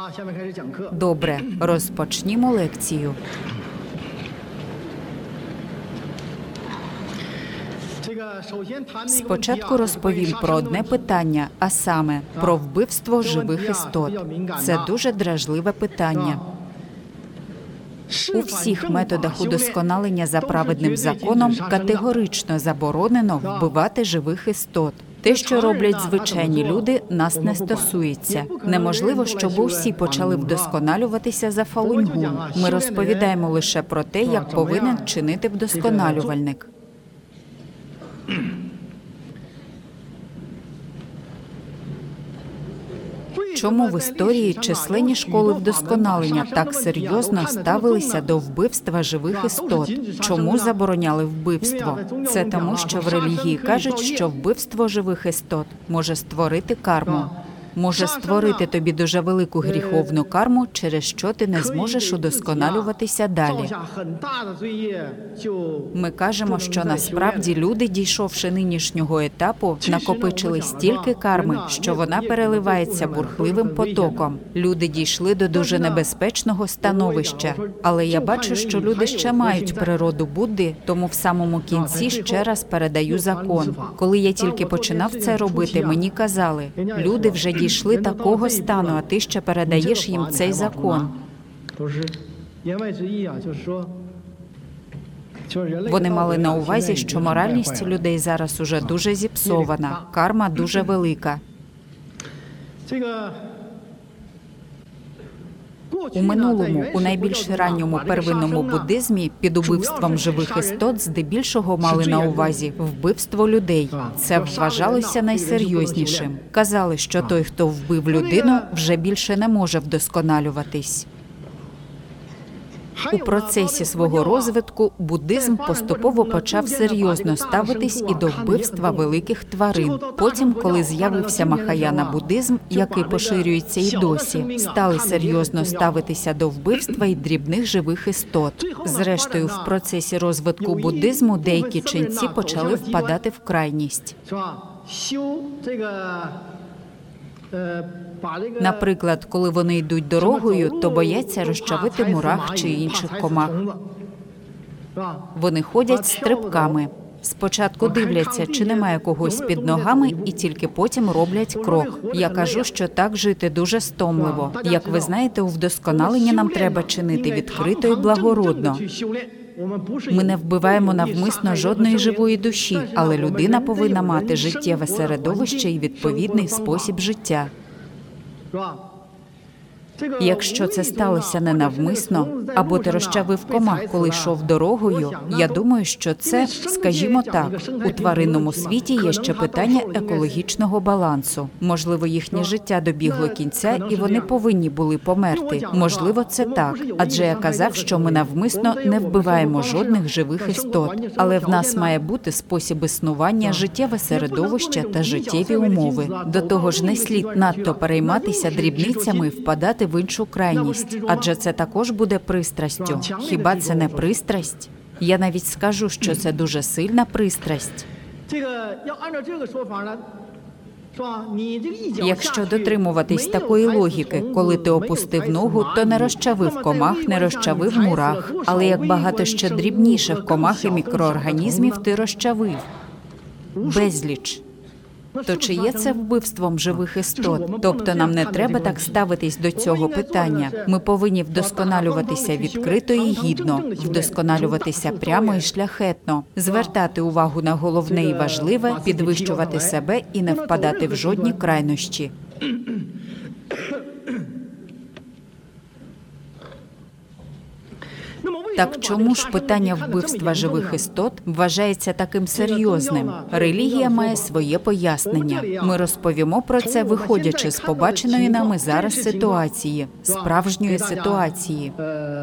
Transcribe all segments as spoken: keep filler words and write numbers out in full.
Добре, розпочнімо лекцію. Спочатку розповім про одне питання, а саме про вбивство живих істот. Це дуже дражливе питання. У всіх методах удосконалення за праведним законом категорично заборонено вбивати живих істот. Те, що роблять звичайні люди, нас не стосується. Неможливо, щоб усі почали вдосконалюватися за Фалунь-Гонг. Ми розповідаємо лише про те, як повинен чинити вдосконалювальник. Чому в історії численні школи вдосконалення так серйозно ставилися до вбивства живих істот? Чому забороняли вбивство? Це тому, що в релігії кажуть, що вбивство живих істот може створити карму. Може створити тобі дуже велику гріховну карму, через що ти не зможеш удосконалюватися далі. Ми кажемо, що насправді люди, дійшовши нинішнього етапу, накопичили стільки карми, що вона переливається бурхливим потоком. Люди дійшли до дуже небезпечного становища. Але я бачу, що люди ще мають природу Будди, тому в самому кінці ще раз передаю закон. Коли я тільки починав це робити, мені казали, люди вже дійшли такого стану, а ти ще передаєш їм цей закон. Вони мали на увазі, що моральність людей зараз уже дуже зіпсована, карма дуже велика. У минулому, у найбільш ранньому первинному буддизмі, під убивством живих істот здебільшого мали на увазі вбивство людей. Це вважалося найсерйознішим. Казали, що той, хто вбив людину, вже більше не може вдосконалюватись. У процесі свого розвитку буддизм поступово почав серйозно ставитись і до вбивства великих тварин. Потім, коли з'явився махаяна-буддизм, який поширюється і досі, стали серйозно ставитися до вбивства і дрібних живих істот. Зрештою, в процесі розвитку буддизму деякі ченці почали впадати в крайність. Наприклад, коли вони йдуть дорогою, то бояться розчавити мурах чи інших комах. Вони ходять стрибками. Спочатку дивляться, чи немає когось під ногами, і тільки потім роблять крок. Я кажу, що так жити дуже стомливо. Як ви знаєте, у вдосконаленні нам треба чинити відкрито і благородно. Ми не вбиваємо навмисно жодної живої душі, але людина повинна мати життєве середовище і відповідний спосіб життя. Якщо це сталося ненавмисно, або ти розчавив комах, коли йшов дорогою, я думаю, що це, скажімо так, у тваринному світі є ще питання екологічного балансу. Можливо, їхнє життя добігло кінця, і вони повинні були померти. Можливо, це так. Адже я казав, що ми навмисно не вбиваємо жодних живих істот. Але в нас має бути спосіб існування, життєве середовище та життєві умови. До того ж, не слід надто перейматися дрібницями і впадати в іншу крайність, адже це також буде пристрастю. Хіба це не пристрасть? Я навіть скажу, що це дуже сильна пристрасть. Якщо дотримуватись такої логіки, коли ти опустив ногу, то не розчавив комах, не розчавив мурах, але як багато ще дрібніших комах і мікроорганізмів ти розчавив. Безліч. То чи є це вбивством живих істот? Тобто нам не треба так ставитись до цього питання. Ми повинні вдосконалюватися відкрито і гідно, вдосконалюватися прямо і шляхетно, звертати увагу на головне і важливе, підвищувати себе і не впадати в жодні крайнощі. Так чому ж питання вбивства живих істот вважається таким серйозним? Релігія має своє пояснення. Ми розповімо про це, виходячи з побаченої нами зараз ситуації, справжньої ситуації.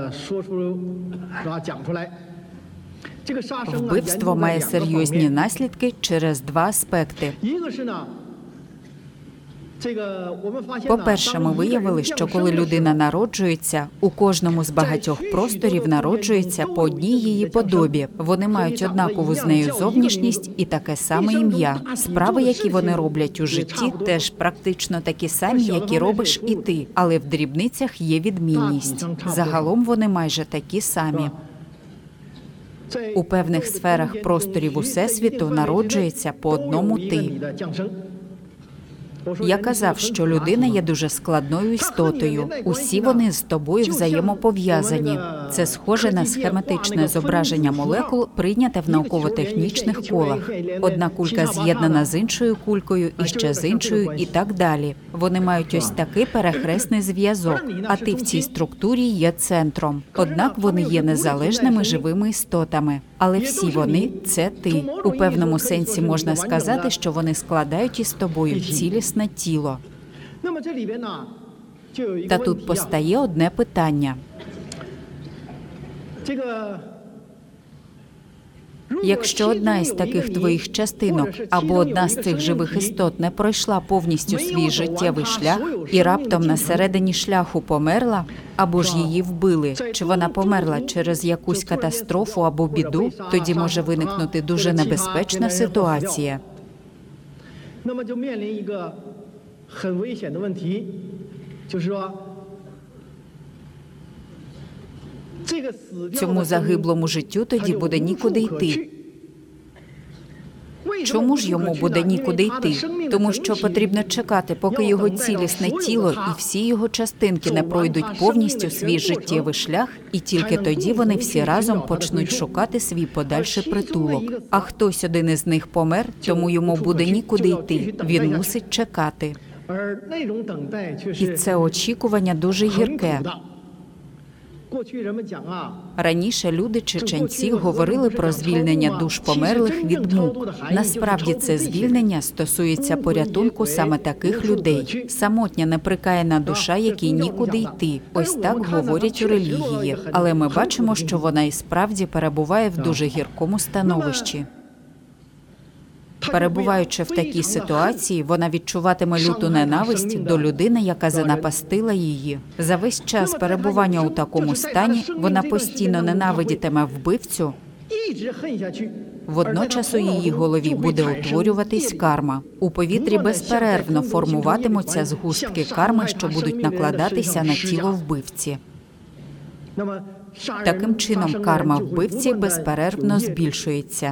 Вбивство має серйозні наслідки через два аспекти. По-перше, ми виявили, що коли людина народжується, у кожному з багатьох просторів народжується по одній її подобі. Вони мають однакову з нею зовнішність і таке саме ім'я. Справи, які вони роблять у житті, теж практично такі самі, які робиш і ти, але в дрібницях є відмінність. Загалом вони майже такі самі. У певних сферах просторів Усесвіту народжується по одному ти. Я казав, що людина є дуже складною істотою. Усі вони з тобою взаємопов'язані. Це схоже на схематичне зображення молекул, прийняте в науково-технічних колах. Одна кулька з'єднана з іншою кулькою, і ще з іншою, і так далі. Вони мають ось такий перехресний зв'язок, а ти в цій структурі є центром. Однак вони є незалежними живими істотами. Але всі вони – це ти. У певному сенсі можна сказати, що вони складають із тобою цілісне тіло. Та тут постає одне питання. Якщо одна із таких твоїх частинок або одна з цих живих істот не пройшла повністю свій життєвий шлях і раптом на середині шляху померла, або ж її вбили, чи вона померла через якусь катастрофу або біду, тоді може виникнути дуже небезпечна ситуація. Цьому загиблому життю тоді буде нікуди йти. Чому ж йому буде нікуди йти? Тому що потрібно чекати, поки його цілісне тіло і всі його частинки не пройдуть повністю свій життєвий шлях, і тільки тоді вони всі разом почнуть шукати свій подальший притулок. А хтось один із них помер, тому йому буде нікуди йти. Він мусить чекати. І це очікування дуже гірке. Раніше люди чеченці говорили про звільнення душ померлих від мук. Насправді це звільнення стосується порятунку саме таких людей. Самотня неприкаяна душа, якій нікуди йти. Ось так говорять у релігії. Але ми бачимо, що вона і справді перебуває в дуже гіркому становищі. Перебуваючи в такій ситуації, вона відчуватиме люту ненависть до людини, яка занапастила її. За весь час перебування у такому стані вона постійно ненавидітиме вбивцю. Водночас у її голові буде утворюватись карма. У повітрі безперервно формуватимуться згустки карми, що будуть накладатися на тіло вбивці. Таким чином, карма вбивці безперервно збільшується.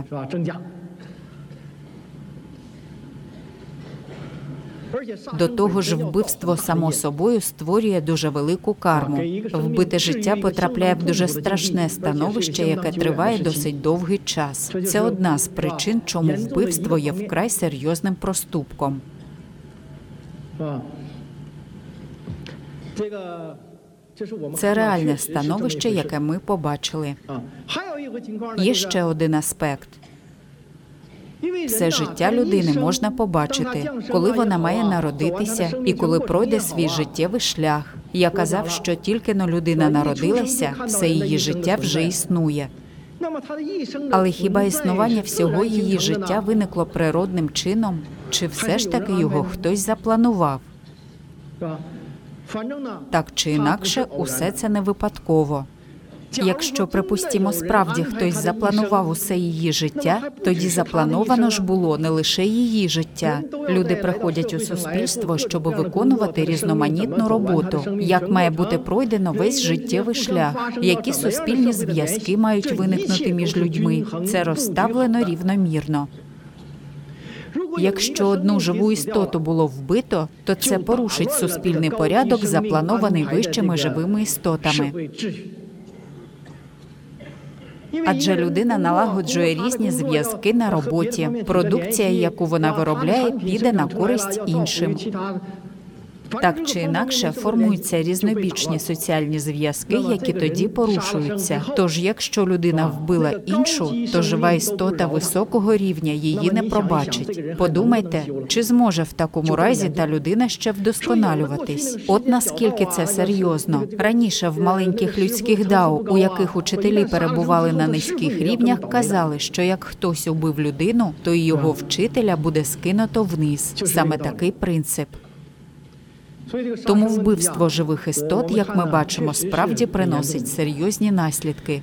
До того ж, вбивство само собою створює дуже велику карму. Вбите життя потрапляє в дуже страшне становище, яке триває досить довгий час. Це одна з причин, чому вбивство є вкрай серйозним проступком. Це реальне становище, яке ми побачили. Є ще один аспект. Все життя людини можна побачити, коли вона має народитися і коли пройде свій життєвий шлях. Я казав, що тільки-но людина народилася, все її життя вже існує. Але хіба існування всього її життя виникло природним чином? Чи все ж таки його хтось запланував? Так чи інакше, усе це не випадково. Якщо, припустімо, справді хтось запланував усе її життя, тоді заплановано ж було не лише її життя. Люди приходять у суспільство, щоб виконувати різноманітну роботу. Як має бути пройдено весь життєвий шлях? Які суспільні зв'язки мають виникнути між людьми? Це розставлено рівномірно. Якщо одну живу істоту було вбито, то це порушить суспільний порядок, запланований вищими живими істотами. Адже людина налагоджує різні зв'язки на роботі. Продукція, яку вона виробляє, піде на користь іншим. Так чи інакше, формуються різнобічні соціальні зв'язки, які тоді порушуються. Тож, якщо людина вбила іншу, то жива істота високого рівня її не пробачить. Подумайте, чи зможе в такому разі та людина ще вдосконалюватись? От наскільки це серйозно. Раніше в маленьких людських дао, у яких учителі перебували на низьких рівнях, казали, що як хтось убив людину, то і його вчителя буде скинуто вниз. Саме такий принцип. Тому вбивство живих істот, як ми бачимо, справді приносить серйозні наслідки.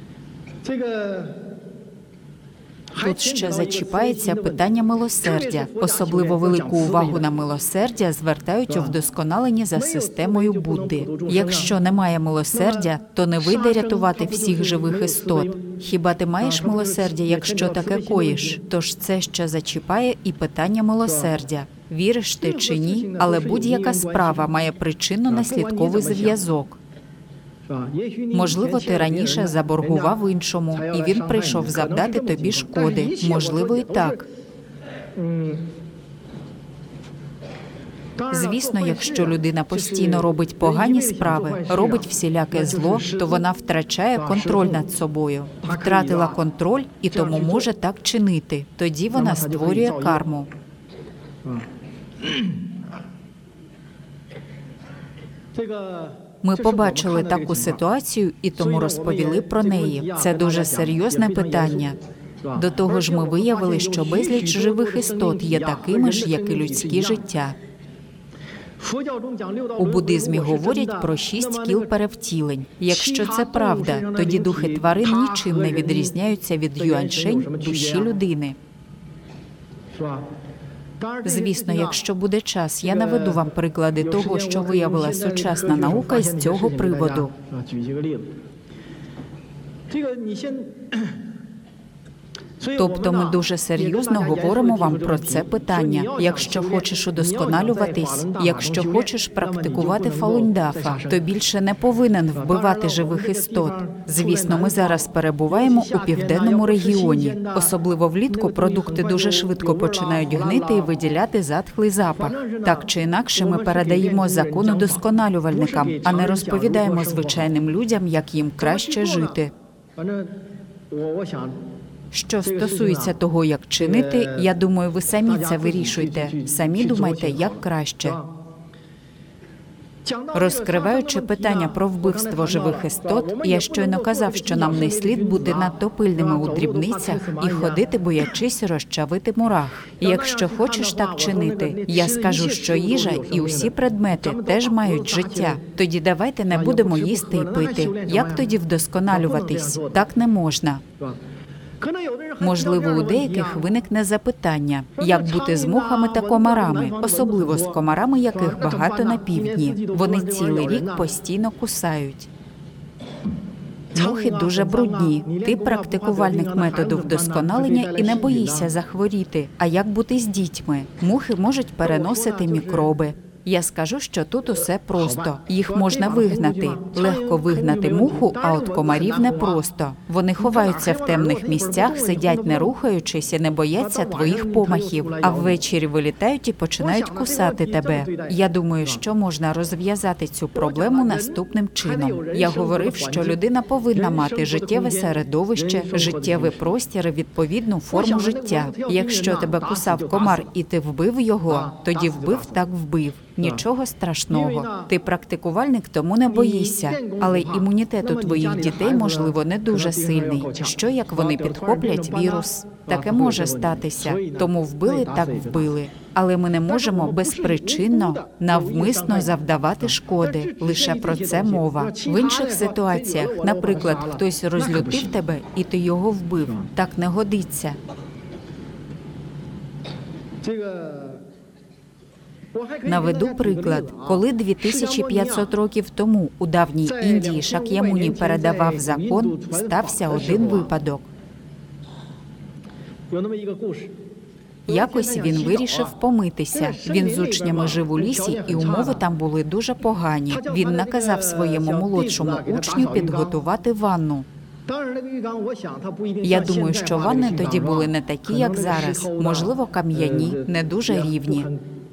Тут ще зачіпається питання милосердя. Особливо велику увагу на милосердя звертають у вдосконаленні за системою Будди. Якщо немає милосердя, то не вийде рятувати всіх живих істот. Хіба ти маєш милосердя, якщо таке коїш? Тож це ще зачіпає і питання милосердя. Віриш ти чи ні, але будь-яка справа має причинно-наслідковий зв'язок. Можливо, ти раніше заборгував іншому, і він прийшов завдати тобі шкоди. Можливо, і так. Звісно, якщо людина постійно робить погані справи, робить всіляке зло, то вона втрачає контроль над собою. Втратила контроль і тому може так чинити. Тоді вона створює карму. Ми побачили таку ситуацію і тому розповіли про неї. Це дуже серйозне питання. До того ж, ми виявили, що безліч живих істот є такими ж, як і людські життя. У буддизмі говорять про шість кіл перевтілень. Якщо це правда, тоді духи тварин нічим не відрізняються від юаньшень, душі людини. Звісно, якщо буде час, я наведу вам приклади того, що виявила сучасна наука з цього приводу. Тобто ми дуже серйозно говоримо вам про це питання. Якщо хочеш удосконалюватись, якщо хочеш практикувати фалунь-дафа, то більше не повинен вбивати живих істот. Звісно, ми зараз перебуваємо у південному регіоні. Особливо влітку продукти дуже швидко починають гнити і виділяти затхлий запах. Так чи інакше, ми передаємо закон удосконалювальникам, а не розповідаємо звичайним людям, як їм краще жити. Що стосується того, як чинити, я думаю, ви самі це вирішуйте. Самі думайте, як краще. Розкриваючи питання про вбивство живих істот, я щойно казав, що нам не слід бути надто пильними у дрібницях і ходити, боячись розчавити мурах. Якщо хочеш так чинити, я скажу, що їжа і усі предмети теж мають життя. Тоді давайте не будемо їсти і пити. Як тоді вдосконалюватись? Так не можна. Можливо, у деяких виникне запитання, як бути з мухами та комарами, особливо з комарами, яких багато на півдні. Вони цілий рік постійно кусають. Мухи дуже брудні. Ти практикувальник методу вдосконалення і не боїшся захворіти. А як бути з дітьми? Мухи можуть переносити мікроби. Я скажу, що тут усе просто. Їх можна вигнати. Легко вигнати муху, а от комарів непросто. Вони ховаються в темних місцях, сидять не рухаючись і не бояться твоїх помахів, а ввечері вилітають і починають кусати тебе. Я думаю, що можна розв'язати цю проблему наступним чином. Я говорив, що людина повинна мати життєве середовище, життєвий простір і відповідну форму життя. Якщо тебе кусав комар і ти вбив його, тоді вбив так вбив. Нічого страшного. Ти практикувальник, тому не боїшся. Але імунітет у твоїх дітей, можливо, не дуже сильний. Що, як вони підхоплять вірус? Таке може статися. Тому вбили, так вбили. Але ми не можемо безпричинно, навмисно завдавати шкоди. Лише про це мова. В інших ситуаціях, наприклад, хтось розлютив тебе, і ти його вбив. Так не годиться. Наведу приклад. Коли дві тисячі п'ятсот років тому у давній Індії Шак'ямуні передавав закон, стався один випадок. Якось він вирішив помитися. Він з учнями жив у лісі, і умови там були дуже погані. Він наказав своєму молодшому учню підготувати ванну. Я думаю, що ванни тоді були не такі, як зараз. Можливо, кам'яні, не дуже рівні.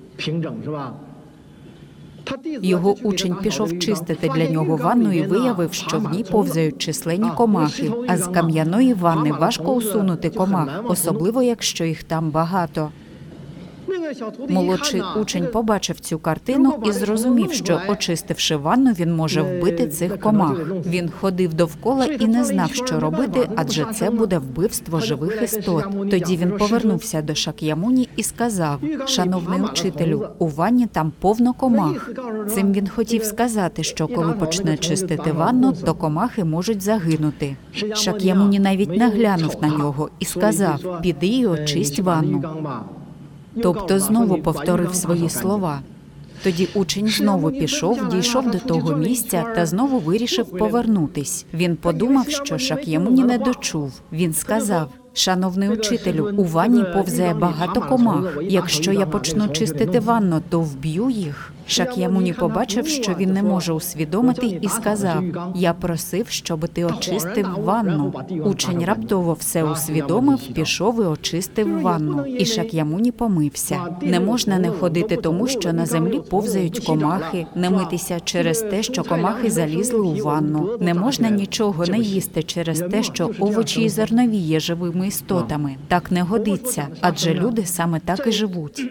Його учень пішов чистити для нього ванну і виявив, що в ній повзають численні комахи, а з кам'яної ванни важко усунути комах, особливо якщо їх там багато. Молодший учень побачив цю картину і зрозумів, що, очистивши ванну, він може вбити цих комах. Він ходив довкола і не знав, що робити, адже це буде вбивство живих істот. Тоді він повернувся до Шак'ямуні і сказав: «Шановний учителю, у ванні там повно комах». Цим він хотів сказати, що коли почне чистити ванну, то комахи можуть загинути. Шак'ямуні навіть не глянув на нього і сказав: «Піди і очисть ванну». Тобто знову повторив свої слова. Тоді учень знову пішов, дійшов до того місця та знову вирішив повернутись. Він подумав, що Шак'ямуні не дочув. Він сказав: «Шановний учителю, у ванні повзає багато комах. Якщо я почну чистити ванну, то вб'ю їх». Шак'ямуні побачив, що він не може усвідомити, і сказав: «Я просив, щоб ти очистив ванну». Учень раптово все усвідомив, пішов і очистив ванну. І Шак'ямуні помився. Не можна не ходити тому, що на землі повзають комахи, не митися через те, що комахи залізли у ванну. Не можна нічого не їсти через те, що овочі і зернові є живими істотами. Так не годиться, адже люди саме так і живуть.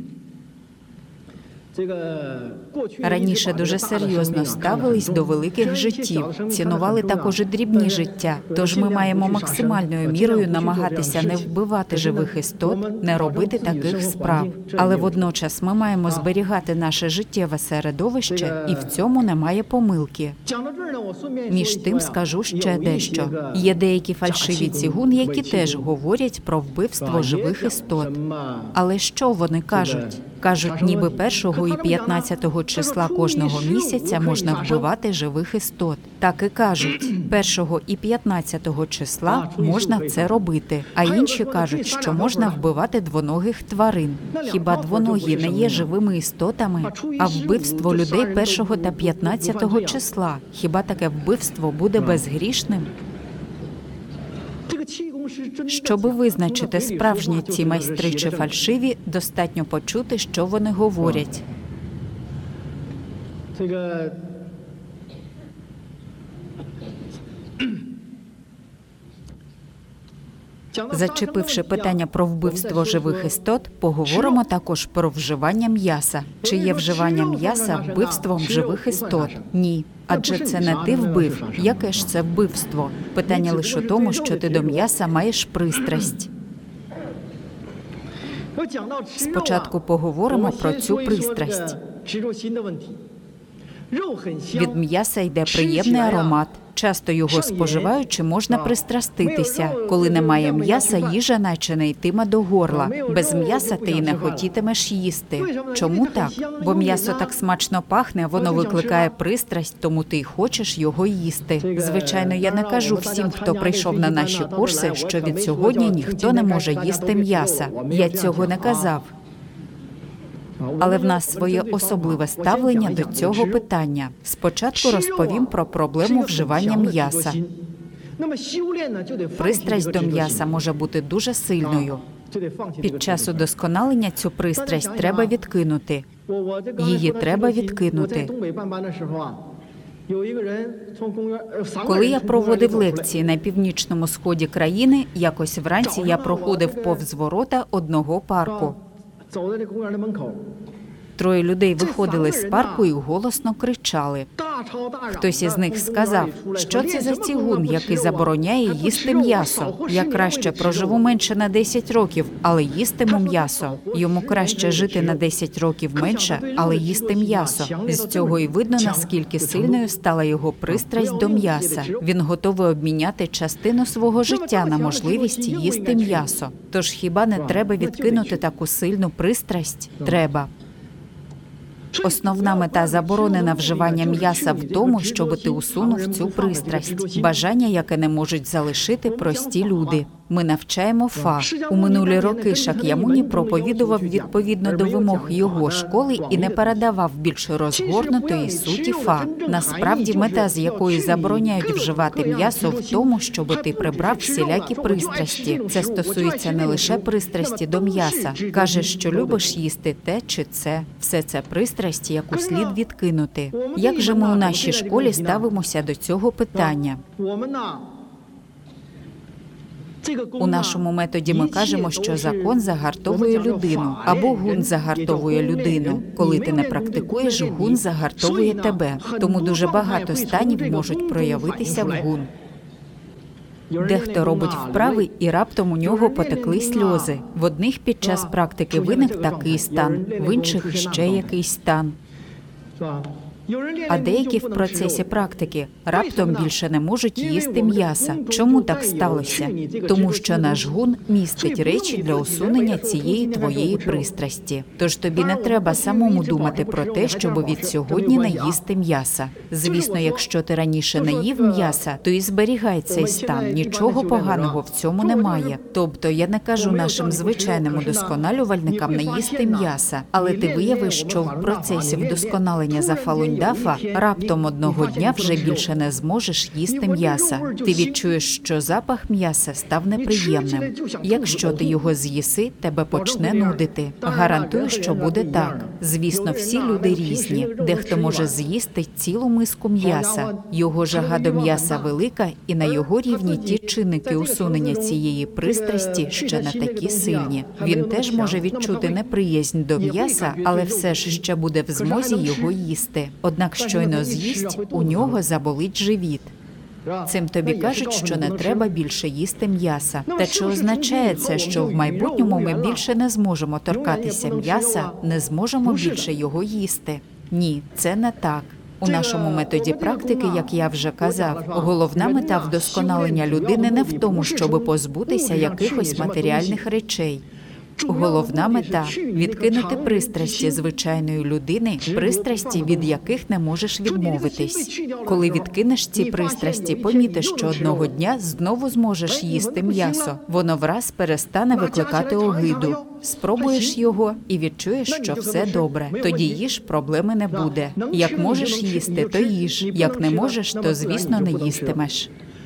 Раніше дуже серйозно ставились до великих життів, цінували також і дрібні життя. Тож ми маємо максимальною мірою намагатися не вбивати живих істот, не робити таких справ. Але водночас ми маємо зберігати наше життєве середовище, і в цьому немає помилки. Між тим скажу ще дещо. Є деякі фальшиві цігун, які теж говорять про вбивство живих істот. Але що вони кажуть? Кажуть, ніби першого і п'ятнадцятого числа кожного місяця можна вбивати живих істот. Так і кажуть, першого і п'ятнадцятого числа можна це робити. А інші кажуть, що можна вбивати двоногих тварин. Хіба двоногі не є живими істотами? А вбивство людей першого та п'ятнадцятого числа, хіба таке вбивство буде безгрішним? Щоби визначити, справжні ці майстри чи фальшиві, достатньо почути, що вони говорять. Зачепивши питання про вбивство живих істот, поговоримо також про вживання м'яса. Чи є вживання м'яса вбивством живих істот? Ні. Адже це не ти вбив. Яке ж це вбивство? Питання лише у тому, що ти до м'яса маєш пристрасть. Спочатку поговоримо про цю пристрасть. Від м'яса йде приємний аромат. Часто його споживаючи, можна пристраститися. Коли немає м'яса, їжа наче не йтиме до горла. Без м'яса ти і не хотітимеш їсти. Чому так? Бо м'ясо так смачно пахне, воно викликає пристрасть, тому ти й хочеш його їсти. Звичайно, я не кажу всім, хто прийшов на наші курси, що від сьогодні ніхто не може їсти м'яса. Я цього не казав. Але в нас своє особливе ставлення до цього питання. Спочатку розповім про проблему вживання м'яса. Пристрасть до м'яса може бути дуже сильною. Під час удосконалення цю пристрасть треба відкинути. Її треба відкинути. Коли я проводив лекції на північному сході країни, якось вранці я проходив повз ворота одного парку. Троє людей виходили з парку і голосно кричали. Хтось із них сказав, що це за цігун, який забороняє їсти м'ясо. Я краще проживу менше на десять років, але їстиму м'ясо. Йому краще жити на десять років менше, але їсти м'ясо. З цього і видно, наскільки сильною стала його пристрасть до м'яса. Він готовий обміняти частину свого життя на можливість їсти м'ясо. Тож хіба не треба відкинути таку сильну пристрасть? Треба. Основна мета заборони на вживання м'яса в тому, щоб ти усунув цю пристрасть, бажання, яке не можуть залишити прості люди. Ми навчаємо Фа. У минулі роки Шак'ямуні проповідував відповідно до вимог його школи і не передавав більш розгорнутої суті Фа. Насправді, мета, з якої забороняють вживати м'ясо, в тому, щоб ти прибрав всілякі пристрасті. Це стосується не лише пристрасті до м'яса. Кажеш, що любиш їсти те чи це. Все це пристрасть, яку слід відкинути. Як же ми у нашій школі ставимося до цього питання? У нашому методі ми кажемо, що закон загартовує людину, або гун загартовує людину. Коли ти не практикуєш, гун загартовує тебе. Тому дуже багато станів можуть проявитися в гун. Дехто робить вправи, і раптом у нього потекли сльози. В одних під час практики виник такий стан, в інших ще якийсь стан. А деякі в процесі практики раптом більше не можуть їсти м'яса. Чому так сталося? Тому що наш гун містить речі для усунення цієї твоєї пристрасті. Тож тобі не треба самому думати про те, щоб від сьогодні не їсти м'яса. Звісно, якщо ти раніше не їв м'яса, то і зберігай цей стан. Нічого поганого в цьому немає. Тобто я не кажу нашим звичайним удосконалювальникам не їсти м'яса, але ти виявиш, що в процесі вдосконалення за Фалунь Дафа раптом одного дня вже більше не зможеш їсти м'яса. Ти відчуєш, що запах м'яса став неприємним. Якщо ти його з'їси, тебе почне нудити. Гарантую, що буде так. Звісно, всі люди різні. Дехто може з'їсти цілу миску м'яса. Його жага до м'яса велика, і на його рівні ті чинники усунення цієї пристрасті ще не такі сильні. Він теж може відчути неприязнь до м'яса, але все ж ще буде в змозі його їсти. Однак щойно з'їсть, у нього заболить живіт. Цим тобі кажуть, що не треба більше їсти м'яса. Та чи означає це, що в майбутньому ми більше не зможемо торкатися м'яса, не зможемо більше його їсти? Ні, це не так. У нашому методі практики, як я вже казав, головна мета вдосконалення людини не в тому, щоб позбутися якихось матеріальних речей. Головна мета – відкинути пристрасті звичайної людини, пристрасті, від яких не можеш відмовитись. Коли відкинеш ці пристрасті, помітиш, що одного дня знову зможеш їсти м'ясо. Воно враз перестане викликати огиду. Спробуєш його і відчуєш, що все добре. Тоді їж, проблеми не буде. Як можеш їсти, то їж. Як не можеш, то, звісно, не їстимеш.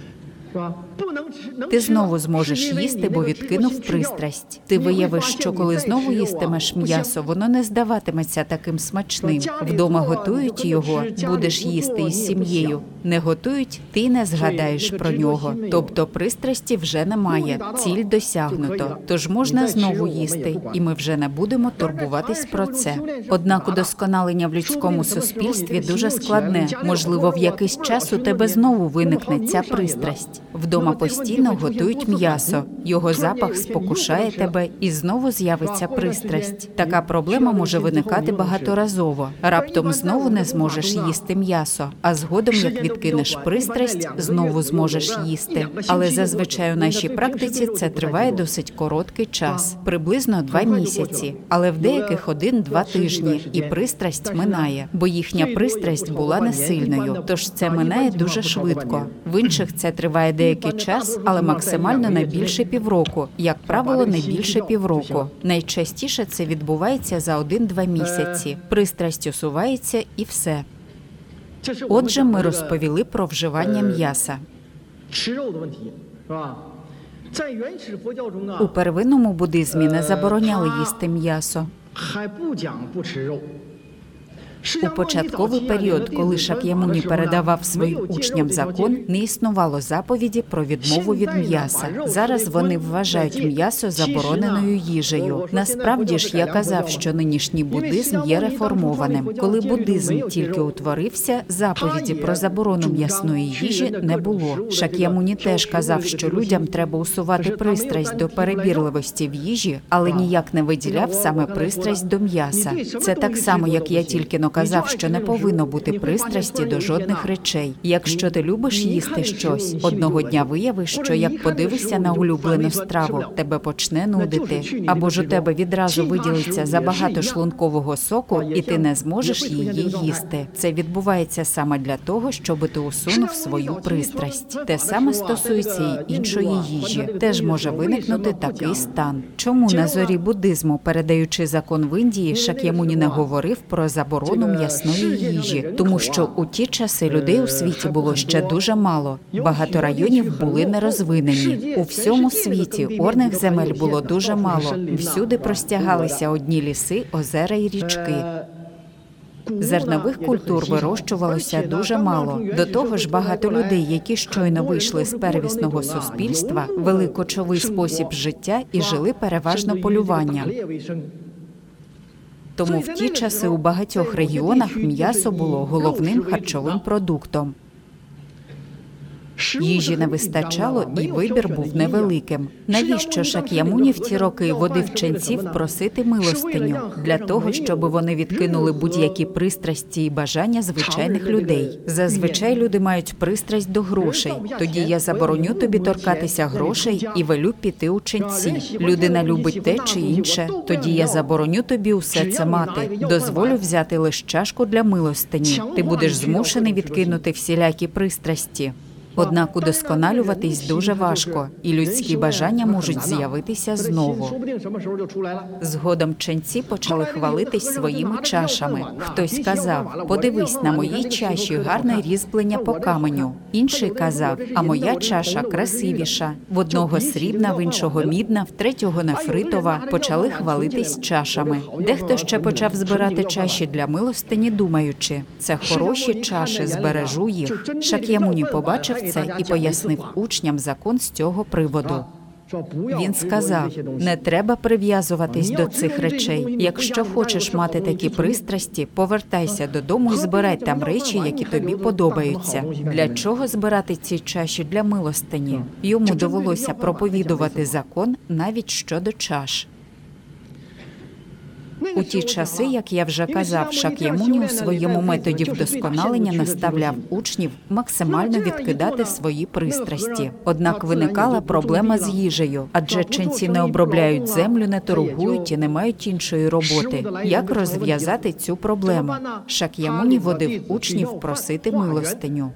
Ти знову зможеш їсти, бо відкинув пристрасть. Ти виявиш, що коли знову їстимеш м'ясо, воно не здаватиметься таким смачним. Вдома готують його, будеш їсти із сім'єю. Не готують, ти не згадаєш про нього. Тобто пристрасті вже немає, ціль досягнуто. Тож можна знову їсти, і ми вже не будемо турбуватись про це. Однак удосконалення в людському суспільстві дуже складне. Можливо, в якийсь час у тебе знову виникне ця пристрасть. Вдома постійно готують м'ясо, його запах спокушає тебе і знову з'явиться пристрасть. Така проблема може виникати багаторазово. Раптом знову не зможеш їсти м'ясо, а згодом, як відкинеш пристрасть, знову зможеш їсти. Але зазвичай у нашій практиці це триває досить короткий час, приблизно два місяці, але в деяких один-два тижні, і пристрасть минає, бо їхня пристрасть була не сильною, тож це минає дуже швидко. В інших це триває деякий час, але максимально не більше півроку. Як правило, не більше півроку. Найчастіше це відбувається за один-два місяці. Пристрасть усувається і все. Отже, ми розповіли про вживання м'яса. У первинному буддизмі не забороняли їсти м'ясо. У початковий період, коли Шак'ямуні передавав своїм учням закон, не існувало заповіді про відмову від м'яса. Зараз вони вважають м'ясо забороненою їжею. Насправді ж, я казав, що нинішній буддизм є реформованим. Коли буддизм тільки утворився, заповіді про заборону м'ясної їжі не було. Шак'ямуні теж казав, що людям треба усувати пристрасть до перебірливості в їжі, але ніяк не виділяв саме пристрасть до м'яса. Це так само, як я тільки казав, що не повинно бути пристрасті до жодних речей. Якщо ти любиш їсти щось, одного дня виявиш, що як подивишся на улюблену страву, тебе почне нудити. Або ж у тебе відразу виділиться забагато шлункового соку, і ти не зможеш її їсти. Це відбувається саме для того, щоб ти усунув свою пристрасть. Те саме стосується і іншої їжі. Теж може виникнути такий стан. Чому на зорі буддизму, передаючи закон в Індії, Шак'ямуні не говорив про заборону м'ясної їжі, тому що у ті часи людей у світі було ще дуже мало. Багато районів були нерозвинені. У всьому світі орних земель було дуже мало. Всюди простягалися одні ліси, озера і річки. Зернових культур вирощувалося дуже мало. До того ж, багато людей, які щойно вийшли з первісного суспільства, вели кочовий спосіб життя і жили переважно полюванням. Тому в ті часи у багатьох регіонах м'ясо було головним харчовим продуктом. Їжі не вистачало, і вибір був невеликим. Навіщо Шак'ямуні в ті роки водив ченців просити милостиню? Для того, щоб вони відкинули будь-які пристрасті і бажання звичайних людей. Зазвичай люди мають пристрасть до грошей. Тоді я забороню тобі торкатися грошей і велю піти у ченці. Людина любить те чи інше. Тоді я забороню тобі усе це мати. Дозволю взяти лише чашку для милостині. Ти будеш змушений відкинути всілякі пристрасті. Однак удосконалюватись дуже важко, і людські бажання можуть з'явитися знову. Згодом ченці почали хвалитись своїми чашами. Хтось казав: «Подивись, на моїй чаші гарне різьблення по каменю». Інший казав: «А моя чаша красивіша». В одного срібна, в іншого мідна, в третього нефритова. Почали хвалитись чашами. Дехто ще почав збирати чаші для милостині, думаючи: «Це хороші чаші, збережу їх». Шак'ямуні побачив це і пояснив учням закон з цього приводу. Він сказав: «Не треба прив'язуватись до цих речей. Якщо хочеш мати такі пристрасті, повертайся додому і збирай там речі, які тобі подобаються». Для чого збирати ці чаші для милостині? Йому довелося проповідувати закон навіть щодо чаш. У ті часи, як я вже казав, Шак'ямуні у своєму методі вдосконалення наставляв учнів максимально відкидати свої пристрасті. Однак виникала проблема з їжею, адже ченці не обробляють землю, не торгують і не мають іншої роботи. Як розв'язати цю проблему? Шак'ямуні водив учнів просити милостиню.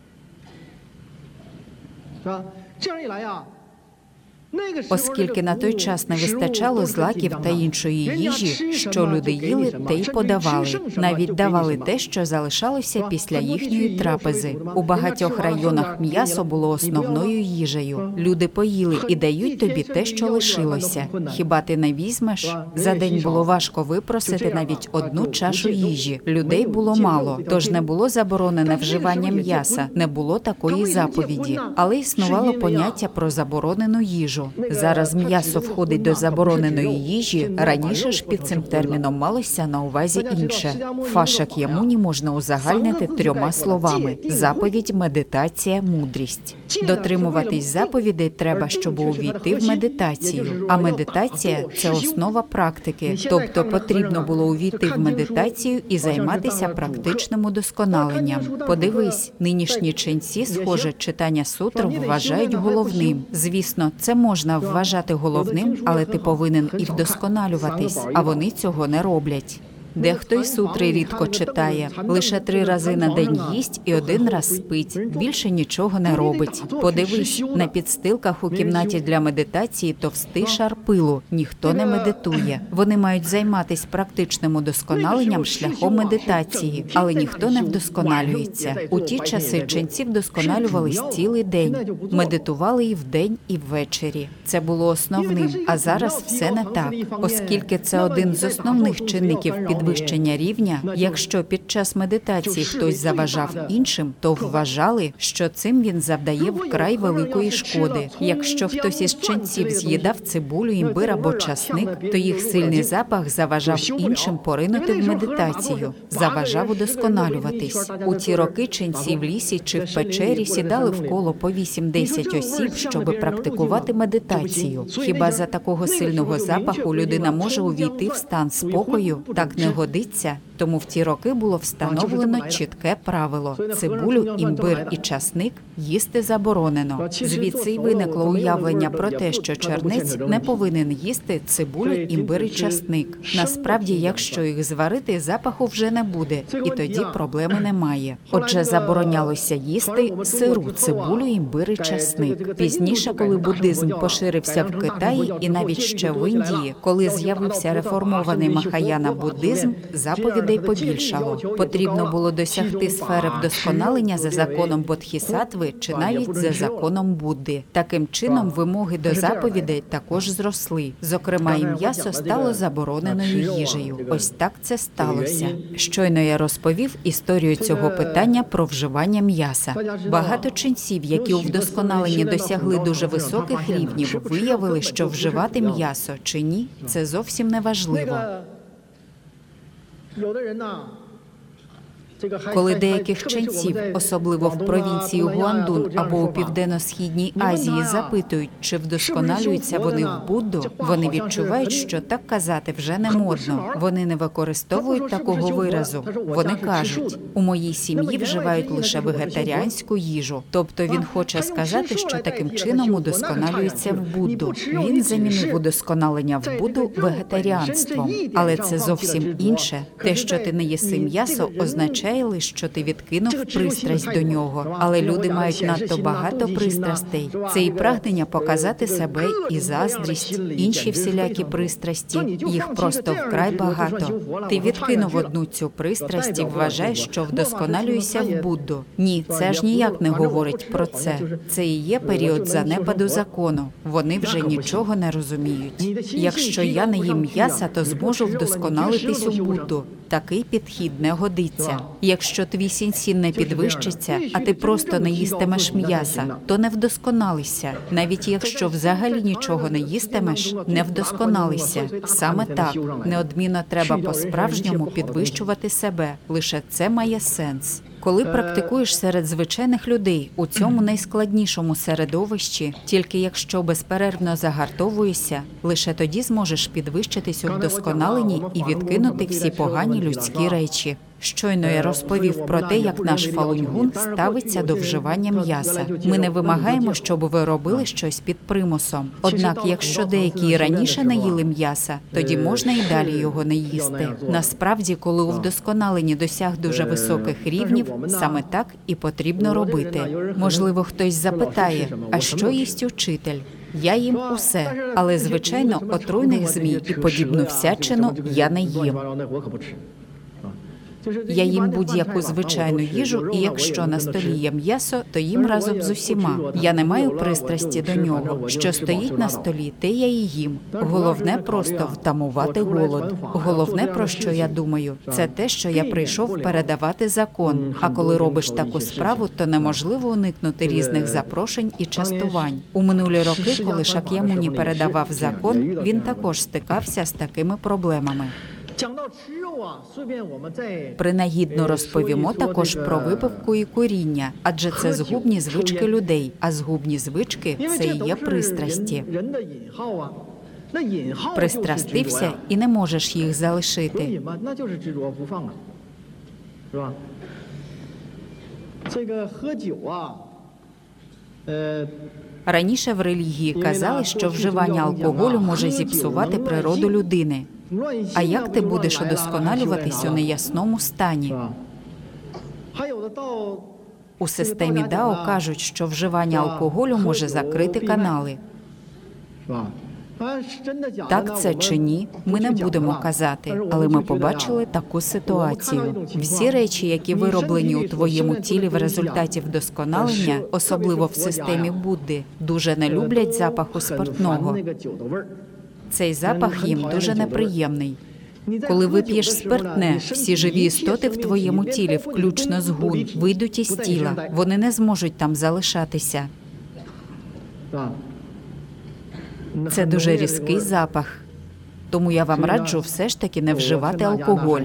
Оскільки на той час не вистачало злаків та іншої їжі, що люди їли, те й подавали. Навіть давали те, що залишалося після їхньої трапези. У багатьох районах м'ясо було основною їжею. Люди поїли і дають тобі те, що лишилося. Хіба ти не візьмеш? За день було важко випросити навіть одну чашу їжі. Людей було мало, тож не було заборонене вживання м'яса, не було такої заповіді. Але існувало поняття про заборонену їжу. Зараз м'ясо входить до забороненої їжі, раніше ж під цим терміном малося на увазі інше. Фа Шак'ямуні можна узагальнити трьома словами: заповідь, медитація, мудрість. Дотримуватись заповідей треба, щоб увійти в медитацію. А медитація – це основа практики, тобто потрібно було увійти в медитацію і займатися практичним удосконаленням. Подивись, нинішні ченці, схоже, читання сутр вважають головним. Звісно, це можна вважати головним, але ти повинен і вдосконалюватись, а вони цього не роблять. Дехто й сутри рідко читає, лише три рази на день їсть і один раз спить, більше нічого не робить. Подивись, на підстилках у кімнаті для медитації товстий шар пилу, ніхто не медитує. Вони мають займатися практичним удосконаленням шляхом медитації, але ніхто не вдосконалюється. У ті часи ченці вдосконалювались цілий день, медитували і вдень, і ввечері. Це було основним, а зараз все не так, оскільки це один з основних чинників під підвищення рівня. Якщо під час медитації хтось заважав іншим, то вважали, що цим він завдає вкрай великої шкоди. Якщо хтось із ченців з'їдав цибулю, імбир або часник, то їх сильний запах заважав іншим поринути в медитацію, заважав удосконалюватись. У ті роки ченці в лісі чи в печері сідали в коло по вісім-десять осіб, щоб практикувати медитацію. Хіба за такого сильного запаху людина може увійти в стан спокою? Так не годиться. Тому в ті роки було встановлено чітке правило – цибулю, імбир і часник їсти заборонено. Звідси й виникло уявлення про те, що чернець не повинен їсти цибулю, імбир і часник. Насправді, якщо їх зварити, запаху вже не буде, і тоді проблеми немає. Отже, заборонялося їсти сиру цибулю, імбир і часник. Пізніше, коли буддизм поширився в Китаї і навіть ще в Індії, коли з'явився реформований Махаяна буддизм, заповідей людей побільшало. Потрібно було досягти сфери вдосконалення за законом Бодхісаттви чи навіть за законом Будди. Таким чином, вимоги до заповідей також зросли. Зокрема, і м'ясо стало забороненою їжею. Ось так це сталося. Щойно я розповів історію цього питання про вживання м'яса. Багато ченців, які у вдосконаленні досягли дуже високих рівнів, виявили, що вживати м'ясо чи ні – це зовсім не важливо. Коли деяких ченців, особливо в провінції Гуандун або у Південно-Східній Азії, запитують, чи вдосконалюються вони в Будду, вони відчувають, що так казати вже не модно. Вони не використовують такого виразу. Вони кажуть, у моїй сім'ї вживають лише вегетаріанську їжу. Тобто він хоче сказати, що таким чином удосконалюється в Будду. Він замінив удосконалення в Будду вегетаріанством. Але це зовсім інше. Те, що ти не їси м'ясо, означає, що ти відкинув пристрасть до нього. Але люди мають надто багато пристрастей. Це і прагнення показати себе, і заздрість, інші всілякі пристрасті. Їх просто вкрай багато. Ти відкинув одну цю пристрасть і вважаєш, що вдосконалюєшся в Будду. Ні, це ж ніяк не говорить про це. Це і є період занепаду закону. Вони вже нічого не розуміють. Якщо я не їм м'яса, то зможу вдосконалитись у Будду. Такий підхід не годиться. Якщо твій сінсін не підвищиться, а ти просто не їстимеш м'яса, то не вдосконалися. Навіть якщо взагалі нічого не їстимеш, не вдосконалися. Саме так. Неодмінно треба по-справжньому підвищувати себе. Лише це має сенс. Коли практикуєш серед звичайних людей у цьому найскладнішому середовищі, тільки якщо безперервно загартовуєшся, лише тоді зможеш підвищитись у вдосконаленні і відкинути всі погані людські речі. Щойно я розповів про те, як наш Фалунь-гун ставиться до вживання м'яса. Ми не вимагаємо, щоб ви робили щось під примусом. Однак, якщо деякі і раніше не їли м'яса, тоді можна і далі його не їсти. Насправді, коли у вдосконаленні досяг дуже високих рівнів, саме так і потрібно робити. Можливо, хтось запитає, а що їсть учитель? Я їм усе, але, звичайно, отруйних змій і подібну всячину я не їм. Я їм будь-яку звичайну їжу, і якщо на столі є м'ясо, то їм разом з усіма. Я не маю пристрасті до нього. Що стоїть на столі, те я і їм. Головне просто втамувати голод. Головне, про що я думаю, це те, що я прийшов передавати закон. А коли робиш таку справу, то неможливо уникнути різних запрошень і частувань. У минулі роки, коли Шак'ямуні передавав закон, він також стикався з такими проблемами. Принагідно розповімо також про випивку і куріння, адже це згубні звички людей, а згубні звички – це і є пристрасті. Пристрастився і не можеш їх залишити. Раніше в релігії казали, що вживання алкоголю може зіпсувати природу людини. А як ти будеш удосконалюватись у неясному стані? У системі Дао кажуть, що вживання алкоголю може закрити канали. Так це чи ні, ми не будемо казати, але ми побачили таку ситуацію. Всі речі, які вироблені у твоєму тілі в результаті вдосконалення, особливо в системі Будди, дуже не люблять запаху спиртного. Цей запах їм дуже неприємний. Коли вип'єш спиртне, всі живі істоти в твоєму тілі, включно з гун, вийдуть із тіла. Вони не зможуть там залишатися. Це дуже різкий запах. Тому я вам раджу все ж таки не вживати алкоголь.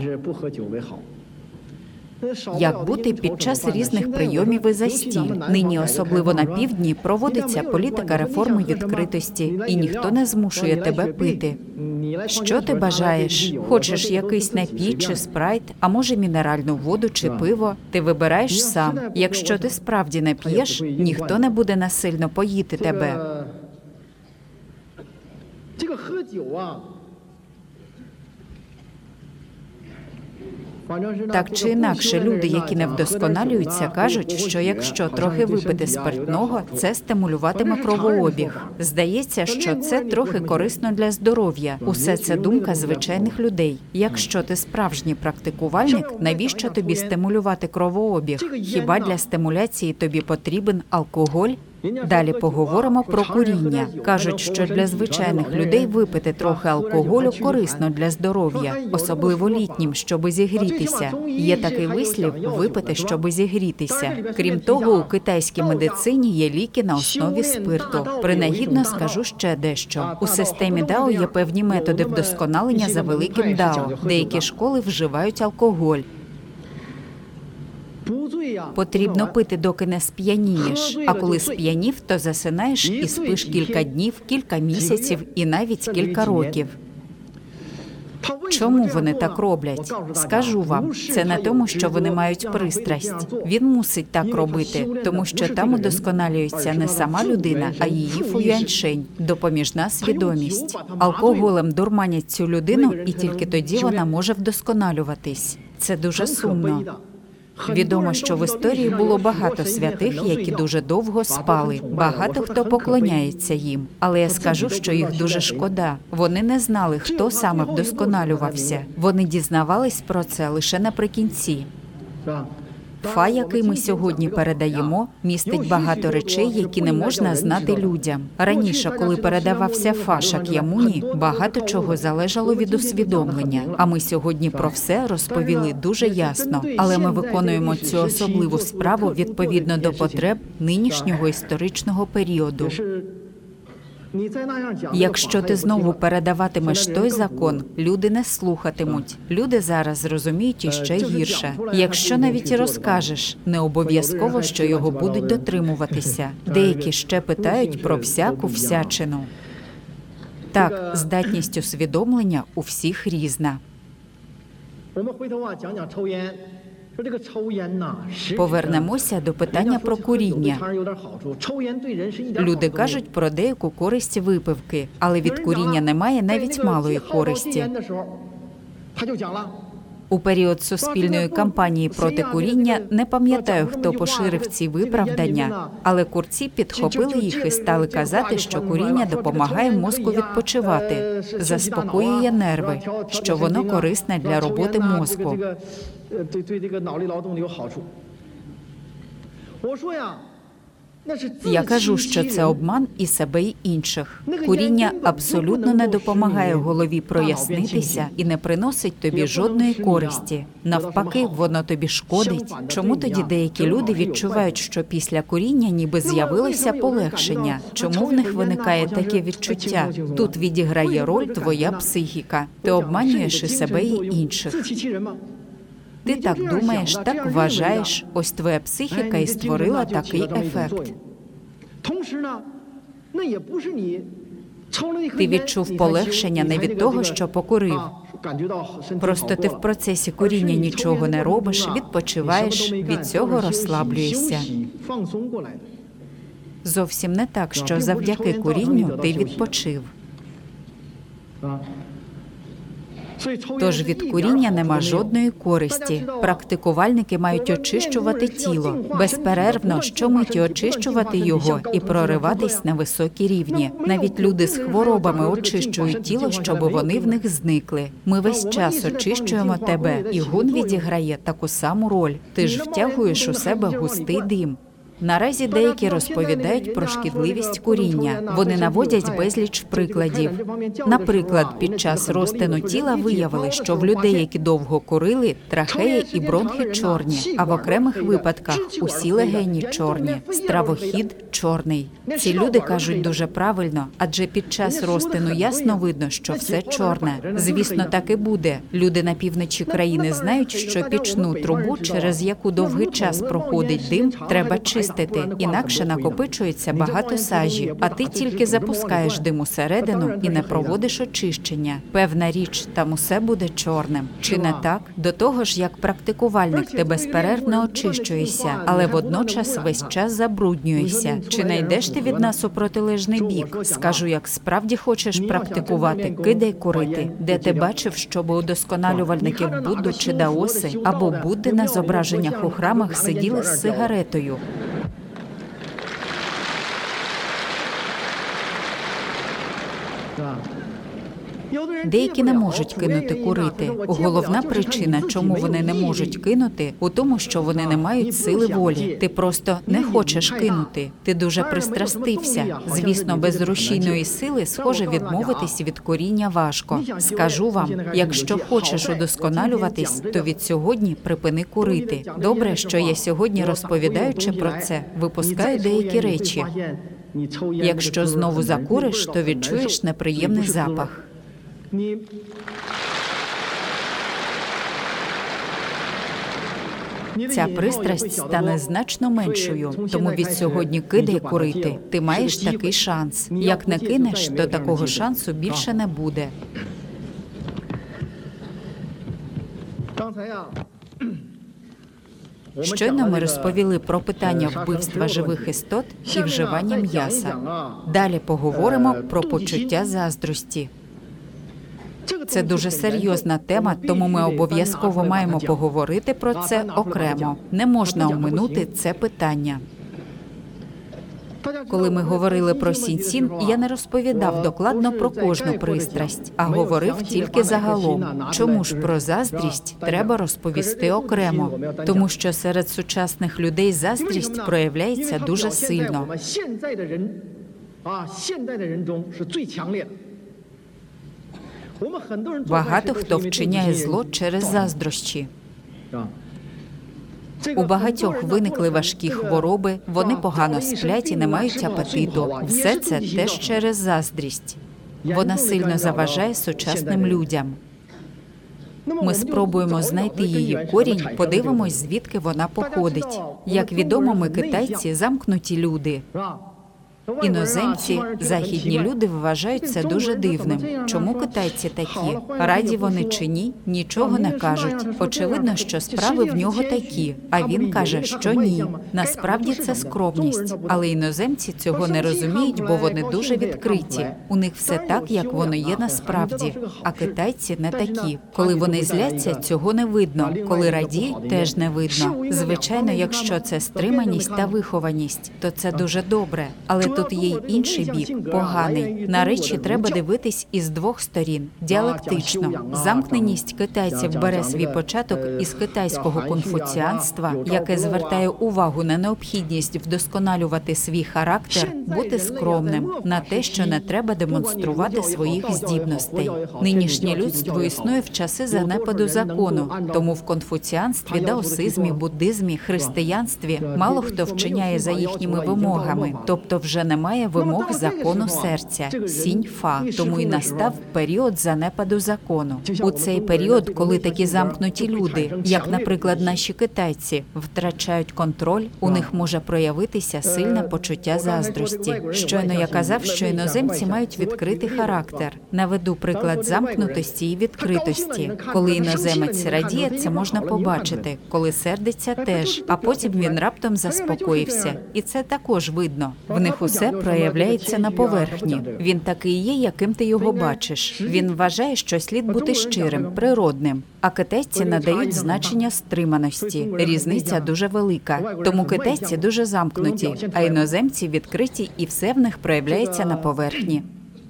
Як бути під час різних прийомів і застіль? Нині, особливо на півдні, проводиться політика реформи відкритості, і ніхто не змушує тебе пити. Що ти бажаєш? Хочеш якийсь напій чи спрайт, а може мінеральну воду чи пиво? Ти вибираєш сам. Якщо ти справді не п'єш, ніхто не буде насильно поїти тебе. Так чи інакше, люди, які не вдосконалюються, кажуть, що якщо трохи випити спиртного, це стимулюватиме кровообіг. Здається, що це трохи корисно для здоров'я. Усе це думка звичайних людей. Якщо ти справжній практикувальник, навіщо тобі стимулювати кровообіг? Хіба для стимуляції тобі потрібен алкоголь? Далі поговоримо про куріння. Кажуть, що для звичайних людей випити трохи алкоголю корисно для здоров'я, особливо літнім, щоби зігрітися. Є такий вислів – випити, щоби зігрітися. Крім того, у китайській медицині є ліки на основі спирту. Принагідно скажу ще дещо. У системі дао є певні методи вдосконалення за великим дао. Деякі школи вживають алкоголь. Потрібно пити, доки не сп'янієш. А коли сп'янів, то засинаєш і спиш кілька днів, кілька місяців і навіть кілька років. Чому вони так роблять? Скажу вам, це не тому, що вони мають пристрасть. Він мусить так робити, тому що там удосконалюється не сама людина, а її фуюаньшень, допоміжна свідомість. Алкоголем дурманять цю людину, і тільки тоді вона може вдосконалюватись. Це дуже сумно. Відомо, що в історії було багато святих, які дуже довго спали. Багато хто поклоняється їм. Але я скажу, що їх дуже шкода. Вони не знали, хто саме вдосконалювався. Вони дізнавались про це лише наприкінці. Фа, який ми сьогодні передаємо, містить багато речей, які не можна знати людям. Раніше, коли передавався Фа Шак'ямуні, багато чого залежало від усвідомлення. А ми сьогодні про все розповіли дуже ясно. Але ми виконуємо цю особливу справу відповідно до потреб нинішнього історичного періоду. Якщо ти знову передаватимеш той закон, люди не слухатимуть. Люди зараз зрозуміють іще гірше. Якщо навіть і розкажеш, не обов'язково, що його будуть дотримуватися. Деякі ще питають про всяку всячину. Так, здатність усвідомлення у всіх різна. Повернемося до питання про куріння. Люди кажуть про деяку користь випивки, але від куріння немає навіть малої користі. У період суспільної кампанії проти куріння не пам'ятаю, хто поширив ці виправдання, але курці підхопили їх і стали казати, що куріння допомагає мозку відпочивати, заспокоює нерви, що воно корисне для роботи мозку. Я кажу, що це обман і себе, і інших. Куріння абсолютно не допомагає голові прояснитися і не приносить тобі жодної користі. Навпаки, воно тобі шкодить. Чому тоді деякі люди відчувають, що після куріння ніби з'явилося полегшення? Чому в них виникає таке відчуття? Тут відіграє роль твоя психіка. Ти обманюєш і себе, і інших. Ти так думаєш, так вважаєш, ось твоя психіка і створила такий ефект. Ти відчув полегшення не від того, що покурив. Просто ти в процесі куріння нічого не робиш, відпочиваєш, від цього розслаблюєшся. Зовсім не так, що завдяки курінню ти відпочив. Тож від куріння нема жодної користі. Практикувальники мають очищувати тіло, безперервно, щомиті очищувати його і прориватись на високі рівні. Навіть люди з хворобами очищують тіло, щоб вони в них зникли. Ми весь час очищуємо тебе, і гун відіграє таку саму роль. Ти ж втягуєш у себе густий дим. Наразі деякі розповідають про шкідливість куріння. Вони наводять безліч прикладів. Наприклад, під час розтину тіла виявили, що в людей, які довго курили, трахеї і бронхи чорні, а в окремих випадках усі легені чорні, стравохід чорний. Ці люди кажуть дуже правильно, адже під час розтину ясно видно, що все чорне. Звісно, так і буде. Люди на півночі країни знають, що пічну трубу, через яку довгий час проходить дим, треба чистити. очистити, інакше накопичується багато сажі, а ти тільки запускаєш дим усередину і не проводиш очищення. Певна річ, там усе буде чорним. Чи не так? До того ж, як практикувальник ти безперервно очищуєшся, але водночас весь час забруднюєшся. Чи не йдеш ти від нас у протилежний бік? Скажу, як справді хочеш практикувати, кидай курити. Де ти бачив, щоб удосконалювальників Будду чи даоси або Будди на зображеннях у храмах сиділи з сигаретою? Деякі не можуть кинути курити. Головна причина, чому вони не можуть кинути, у тому, що вони не мають сили волі. Ти просто не хочеш кинути. Ти дуже пристрастився. Звісно, без рушійної сили, схоже, відмовитись від куріння важко. Скажу вам, якщо хочеш удосконалюватись, то від сьогодні припини курити. Добре, що я сьогодні, розповідаючи про це, випускаю деякі речі. Якщо знову закуриш, то відчуєш неприємний запах. Ця пристрасть стане значно меншою, тому від сьогодні кидай курити. Ти маєш такий шанс. Як не кинеш, то такого шансу більше не буде. Щойно ми розповіли про питання вбивства живих істот і вживання м'яса. Далі поговоримо про почуття заздрості. Це дуже серйозна тема, тому ми обов'язково маємо поговорити про це окремо. Не можна оминути це питання. Коли ми говорили про сінь-сін, я не розповідав докладно про кожну пристрасть, а говорив тільки загалом. Чому ж про заздрість треба розповісти окремо? Тому що серед сучасних людей заздрість проявляється дуже сильно. Багато хто вчиняє зло через заздрощі. У багатьох виникли важкі хвороби, вони погано сплять і не мають апетиту. Все це теж через заздрість. Вона сильно заважає сучасним людям. Ми спробуємо знайти її корінь, подивимось, звідки вона походить. Як відомо, ми китайці – замкнуті люди. Іноземці, західні люди вважають це дуже дивним. Чому китайці такі? Раді вони чи ні, нічого не кажуть. Очевидно, що справи в нього такі, а він каже, що ні. Насправді це скромність. Але іноземці цього не розуміють, бо вони дуже відкриті. У них все так, як воно є насправді. А китайці не такі. Коли вони зляться, цього не видно. Коли радіють, теж не видно. Звичайно, якщо це стриманість та вихованість, то це дуже добре. Але тут є й інший бік, поганий. На речі треба дивитись із двох сторін, діалектично. Замкненість китайців бере свій початок із китайського конфуціанства, яке звертає увагу на необхідність вдосконалювати свій характер, бути скромним, на те, що не треба демонструвати своїх здібностей. Нинішнє людство існує в часи занепаду закону, тому в конфуціанстві, даосизмі, буддизмі, християнстві мало хто вчиняє за їхніми вимогами, тобто вже немає вимог закону серця, сінь-фа, тому й настав період занепаду закону. У цей період, коли такі замкнуті люди, як, наприклад, наші китайці, втрачають контроль, у них може проявитися сильне почуття заздрості. Щойно я казав, що іноземці мають відкритий характер. Наведу приклад замкнутості і відкритості. Коли іноземець радіє, це можна побачити, коли сердиться теж, а потім він раптом заспокоївся. І це також видно. В них усе проявляється на поверхні. Він такий є, яким ти його бачиш. Він вважає, що слід бути щирим, природним. А китайці надають значення стриманості. Різниця дуже велика. Тому китайці дуже замкнуті, а іноземці відкриті, і все в них проявляється на поверхні.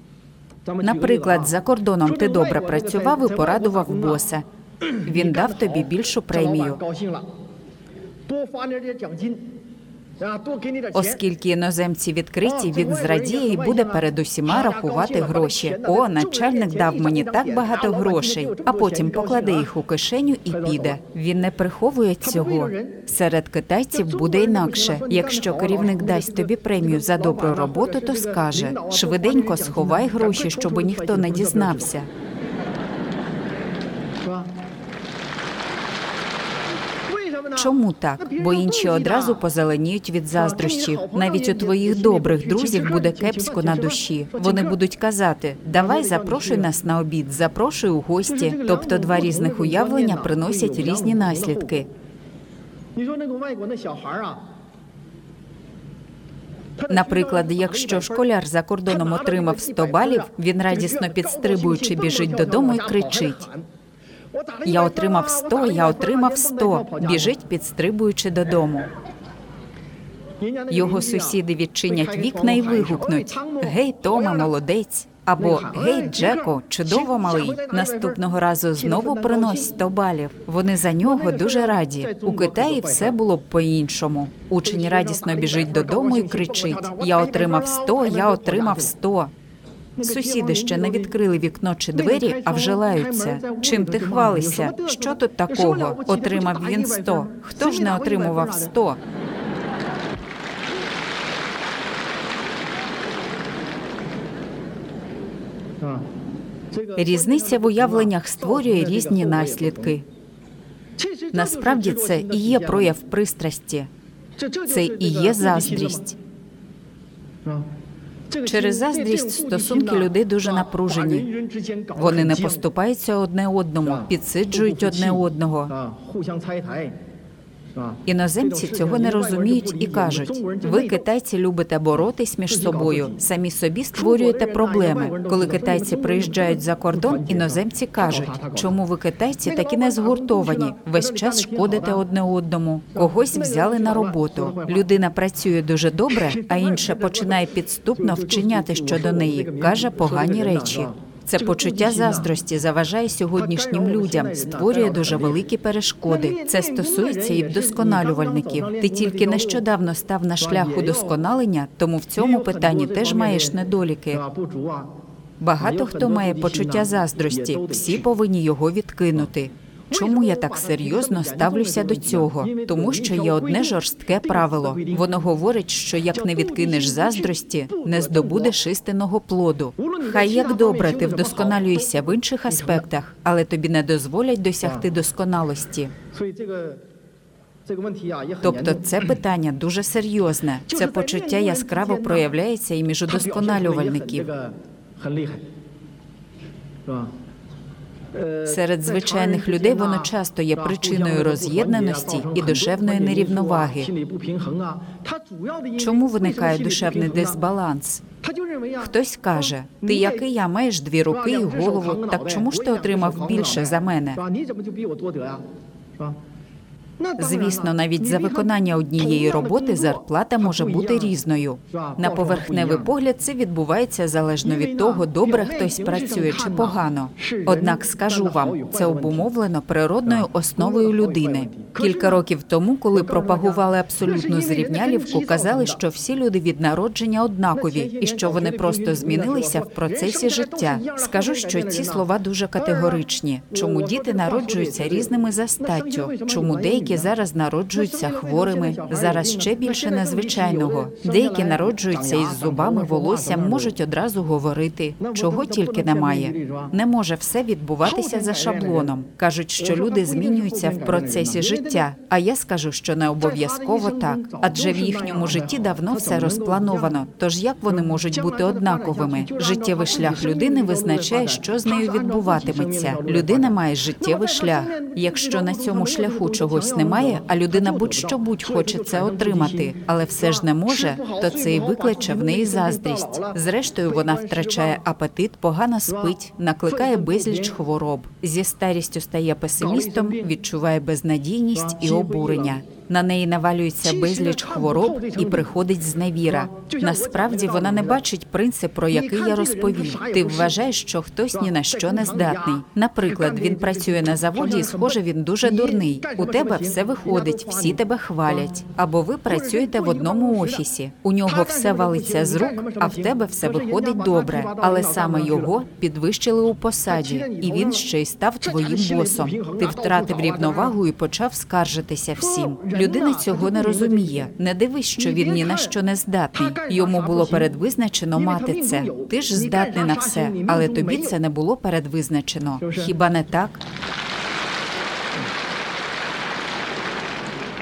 Наприклад, за кордоном ти добре працював і порадував боса. Він дав тобі більшу премію. Оскільки іноземці відкриті, він зрадіє і буде перед усіма рахувати гроші. О, начальник дав мені так багато грошей, а потім покладе їх у кишеню і піде. Він не приховує цього. Серед китайців буде інакше. Якщо керівник дасть тобі премію за добру роботу, то скаже: швиденько сховай гроші, щоб ніхто не дізнався. Чому так? Бо інші одразу позеленіють від заздрощів. Навіть у твоїх добрих друзів буде кепсько на душі. Вони будуть казати: «Давай, запрошуй нас на обід, запрошуй у гості». Тобто два різних уявлення приносять різні наслідки. Наприклад, якщо школяр за кордоном отримав сто балів, він радісно підстрибуючи біжить додому і кричить: «Я отримав сто, я отримав сто», біжить підстрибуючи додому. Його сусіди відчинять вікна і вигукнуть: «Гей, Томе, молодець!» Або «Гей, Джеко, чудово, малий!» Наступного разу знову принось сто балів. Вони за нього дуже раді. У Китаї все було б по-іншому. Учень радісно біжить додому і кричить: «Я отримав сто, я отримав сто». Сусіди ще не відкрили вікно чи двері, а вже лаються. «Чим ти хвалишся? Що тут такого? Отримав він сто. Хто ж не отримував сто?» Різниця в уявленнях створює різні наслідки. Насправді це і є прояв пристрасті. Це і є заздрість. Через заздрість стосунки людей дуже напружені. Вони не поступаються одне одному, підсиджують одне одного. Іноземці цього не розуміють і кажуть: «Ви, китайці, любите боротись між собою, самі собі створюєте проблеми». Коли китайці приїжджають за кордон, іноземці кажуть: «Чому ви, китайці, такі не згуртовані? Весь час шкодите одне одному. Когось взяли на роботу. Людина працює дуже добре, а інша починає підступно вчиняти щодо неї, каже погані речі». Це почуття заздрості заважає сьогоднішнім людям, створює дуже великі перешкоди. Це стосується і вдосконалювальників. Ти тільки нещодавно став на шлях удосконалення, тому в цьому питанні теж маєш недоліки. Багато хто має почуття заздрості, всі повинні його відкинути. Чому я так серйозно ставлюся до цього? Тому що є одне жорстке правило. Воно говорить, що як не відкинеш заздрості, не здобудеш істинного плоду. Хай як добре ти вдосконалюєшся в інших аспектах, але тобі не дозволять досягти досконалості. Тобто це питання дуже серйозне. Це почуття яскраво проявляється і між удосконалювальників. Серед звичайних людей воно часто є причиною роз'єднаності і душевної нерівноваги. Чому виникає душевний дисбаланс? Хтось каже: «Ти, як і я, маєш дві руки і голову, так чому ж ти отримав більше за мене?» Звісно, навіть за виконання однієї роботи зарплата може бути різною. На поверхневий погляд це відбувається залежно від того, добре хтось працює чи погано. Однак скажу вам, це обумовлено природною основою людини. Кілька років тому, коли пропагували абсолютну зрівнялівку, казали, що всі люди від народження однакові і що вони просто змінилися в процесі життя. Скажу, що ці слова дуже категоричні. Чому діти народжуються різними за статтю? Чому деякі Деякі зараз народжуються хворими, зараз ще більше незвичайного. Деякі народжуються із зубами, волоссям, можуть одразу говорити. Чого тільки немає. Не може все відбуватися за шаблоном. Кажуть, що люди змінюються в процесі життя, а я скажу, що не обов'язково так. Адже в їхньому житті давно все розплановано, тож як вони можуть бути однаковими? Життєвий шлях людини визначає, що з нею відбуватиметься. Людина має життєвий шлях. Якщо на цьому шляху чогось немає, а людина будь-що будь хоче це отримати, але все ж не може, то це і викличе в неї заздрість. Зрештою, вона втрачає апетит, погано спить, накликає безліч хвороб. Зі старістю стає песимістом, відчуває безнадійність і обурення. На неї навалюється безліч хвороб і приходить зневіра. Насправді, вона не бачить принцип, про який я розповів. Ти вважаєш, що хтось ні на що не здатний. Наприклад, він працює на заводі і, схоже, він дуже дурний. У тебе все виходить, всі тебе хвалять. Або ви працюєте в одному офісі. У нього все валиться з рук, а в тебе все виходить добре. Але саме його підвищили у посаді, і він ще й став твоїм босом. Ти втратив рівновагу і почав скаржитися всім. Людина цього не розуміє. Не дивись, що він ні на що не здатний. Йому було передвизначено мати це. Ти ж здатний на все, але тобі це не було передвизначено. Хіба не так?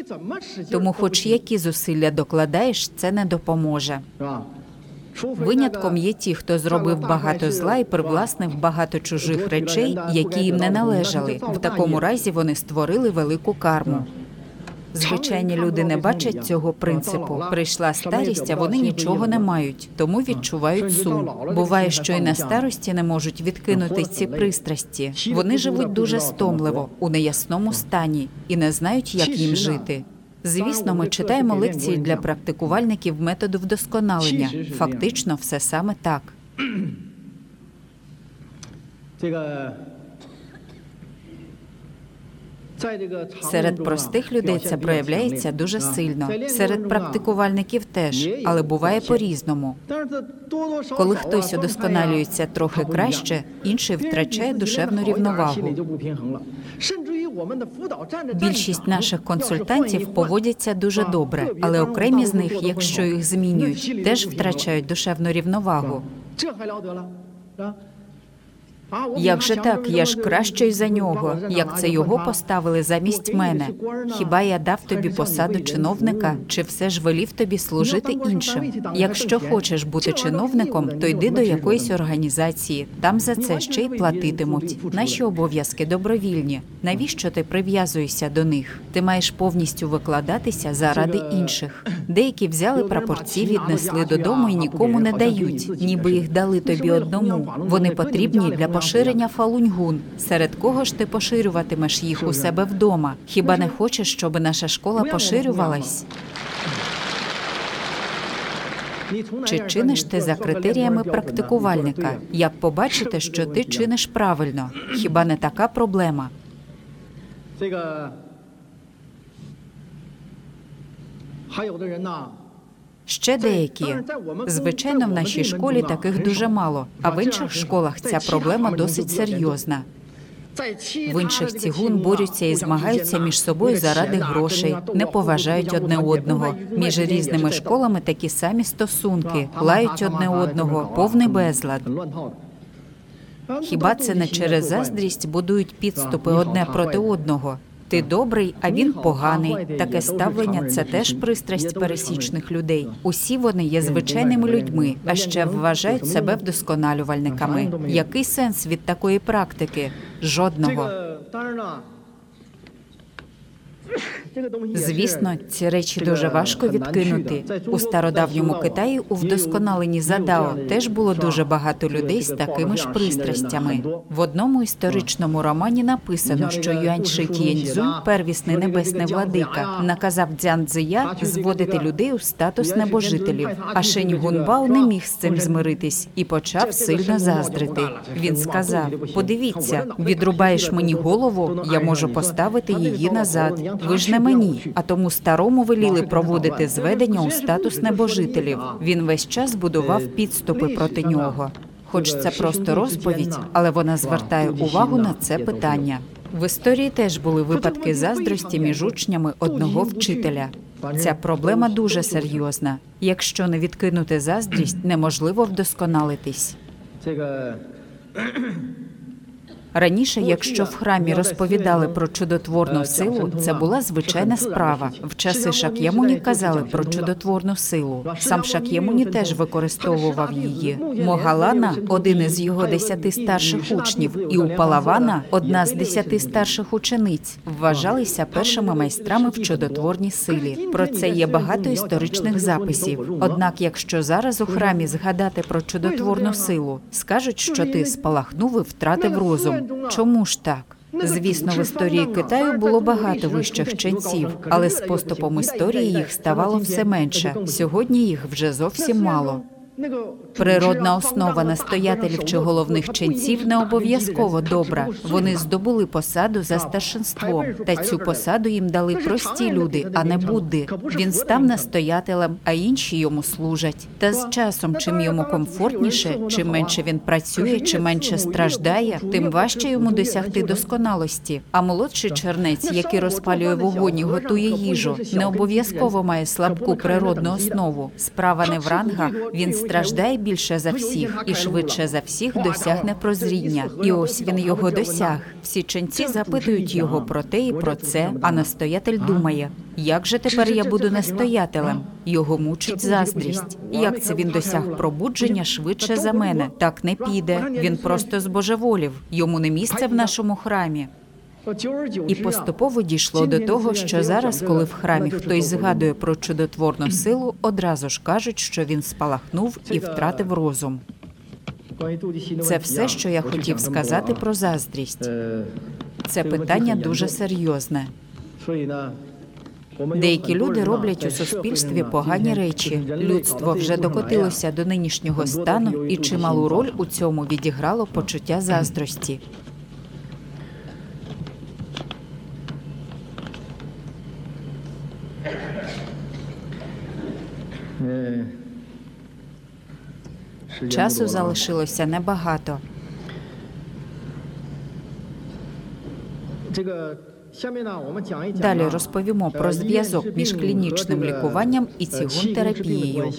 Тому хоч які зусилля докладаєш, це не допоможе. Винятком є ті, хто зробив багато зла і привласнив багато чужих речей, які їм не належали. В такому разі вони створили велику карму. Звичайні люди не бачать цього принципу. Прийшла старість, а вони нічого не мають, тому відчувають сум. Буває, що і на старості не можуть відкинути ці пристрасті. Вони живуть дуже стомливо, у неясному стані, і не знають, як їм жити. Звісно, ми читаємо лекції для практикувальників методу вдосконалення. Фактично, все саме так. Серед простих людей це проявляється дуже сильно. Серед практикувальників теж, але буває по-різному. Коли хтось удосконалюється трохи краще, інший втрачає душевну рівновагу. Більшість наших консультантів поводяться дуже добре, але окремі з них, якщо їх змінюють, теж втрачають душевну рівновагу. Як же так? Я ж кращий за нього. Як це його поставили замість мене? Хіба я дав тобі посаду чиновника? Чи все ж велів тобі служити іншим? Якщо хочеш бути чиновником, то йди до якоїсь організації. Там за це ще й платитимуть. Наші обов'язки добровільні. Навіщо ти прив'язуєшся до них? Ти маєш повністю викладатися заради інших. Деякі взяли прапорці, віднесли додому і нікому не дають. Ніби їх дали тобі одному. Вони потрібні для поширення фалуньгун. Серед кого ж ти поширюватимеш їх у себе вдома? Хіба не хочеш, щоб наша школа поширювалась? Чи чиниш ти за критеріями практикувальника? Як побачити, що ти чиниш правильно? Хіба не така проблема? Ще деякі. Звичайно, в нашій школі таких дуже мало, а в інших школах ця проблема досить серйозна. В інших цігун борються і змагаються між собою заради грошей, не поважають одне одного. Між різними школами такі самі стосунки, лають одне одного, повний безлад. Хіба це не через заздрість будують підступи одне проти одного? Ти добрий, а він поганий. Таке ставлення – це теж пристрасть пересічних людей. Усі вони є звичайними людьми, а ще вважають себе вдосконалювальниками. Який сенс від такої практики? Жодного. Звісно, ці речі дуже важко відкинути. У стародавньому Китаї у вдосконаленні Задао теж було дуже багато людей з такими ж пристрастями. В одному історичному романі написано, що Юань Ши Т'єньцзунь, первісний небесний владика, наказав Цзян Цзия зводити людей у статус небожителів. А Шень Гунбао не міг з цим змиритись і почав сильно заздрити. Він сказав: «Подивіться, відрубаєш мені голову, я можу поставити її назад. Ви ж не мені, а тому старому веліли проводити зведення у статус небожителів. Він весь час будував підступи проти нього». Хоч це просто розповідь, але вона звертає увагу на це питання. В історії теж були випадки заздрості між учнями одного вчителя. Ця проблема дуже серйозна. Якщо не відкинути заздрість, неможливо вдосконалитись. Раніше, якщо в храмі розповідали про чудотворну силу, це була звичайна справа. В часи Шак'ямуні казали про чудотворну силу. Сам Шак'ямуні теж використовував її. Могалана – один із його десяти старших учнів, і Упалавана – одна з десяти старших учениць, вважалися першими майстрами в чудотворній силі. Про це є багато історичних записів. Однак, якщо зараз у храмі згадати про чудотворну силу, скажуть, що ти спалахнув і втратив розум. Чому ж так? Звісно, в історії Китаю було багато вищих ченців, але з поступом історії їх ставало все менше. Сьогодні їх вже зовсім мало. Природна основа настоятелів чи головних ченців не обов'язково добра. Вони здобули посаду за старшинством, та цю посаду їм дали прості люди, а не Будди. Він став настоятелем, а інші йому служать. Та з часом, чим йому комфортніше, чим менше він працює, чим менше страждає, тим важче йому досягти досконалості. А молодший чернець, який розпалює вогонь і готує їжу, не обов'язково має слабку природну основу. Справа не в рангах, він став страждає більше за всіх і швидше за всіх досягне прозріння. І ось він його досяг. Всі ченці запитують його про те і про це, а настоятель думає, як же тепер я буду настоятелем? Його мучить заздрість. Як це він досяг пробудження швидше за мене? Так не піде. Він просто збожеволів. Йому не місце в нашому храмі. І поступово дійшло до того, що зараз, коли в храмі хтось згадує про чудотворну силу, одразу ж кажуть, що він спалахнув і втратив розум. Це все, що я хотів сказати про заздрість. Це питання дуже серйозне. Деякі люди роблять у суспільстві погані речі. Людство вже докотилося до нинішнього стану, і чималу роль у цьому відіграло почуття заздрості. Часу залишилося небагато. Далі розповімо про зв'язок між клінічним лікуванням і цігун-терапією.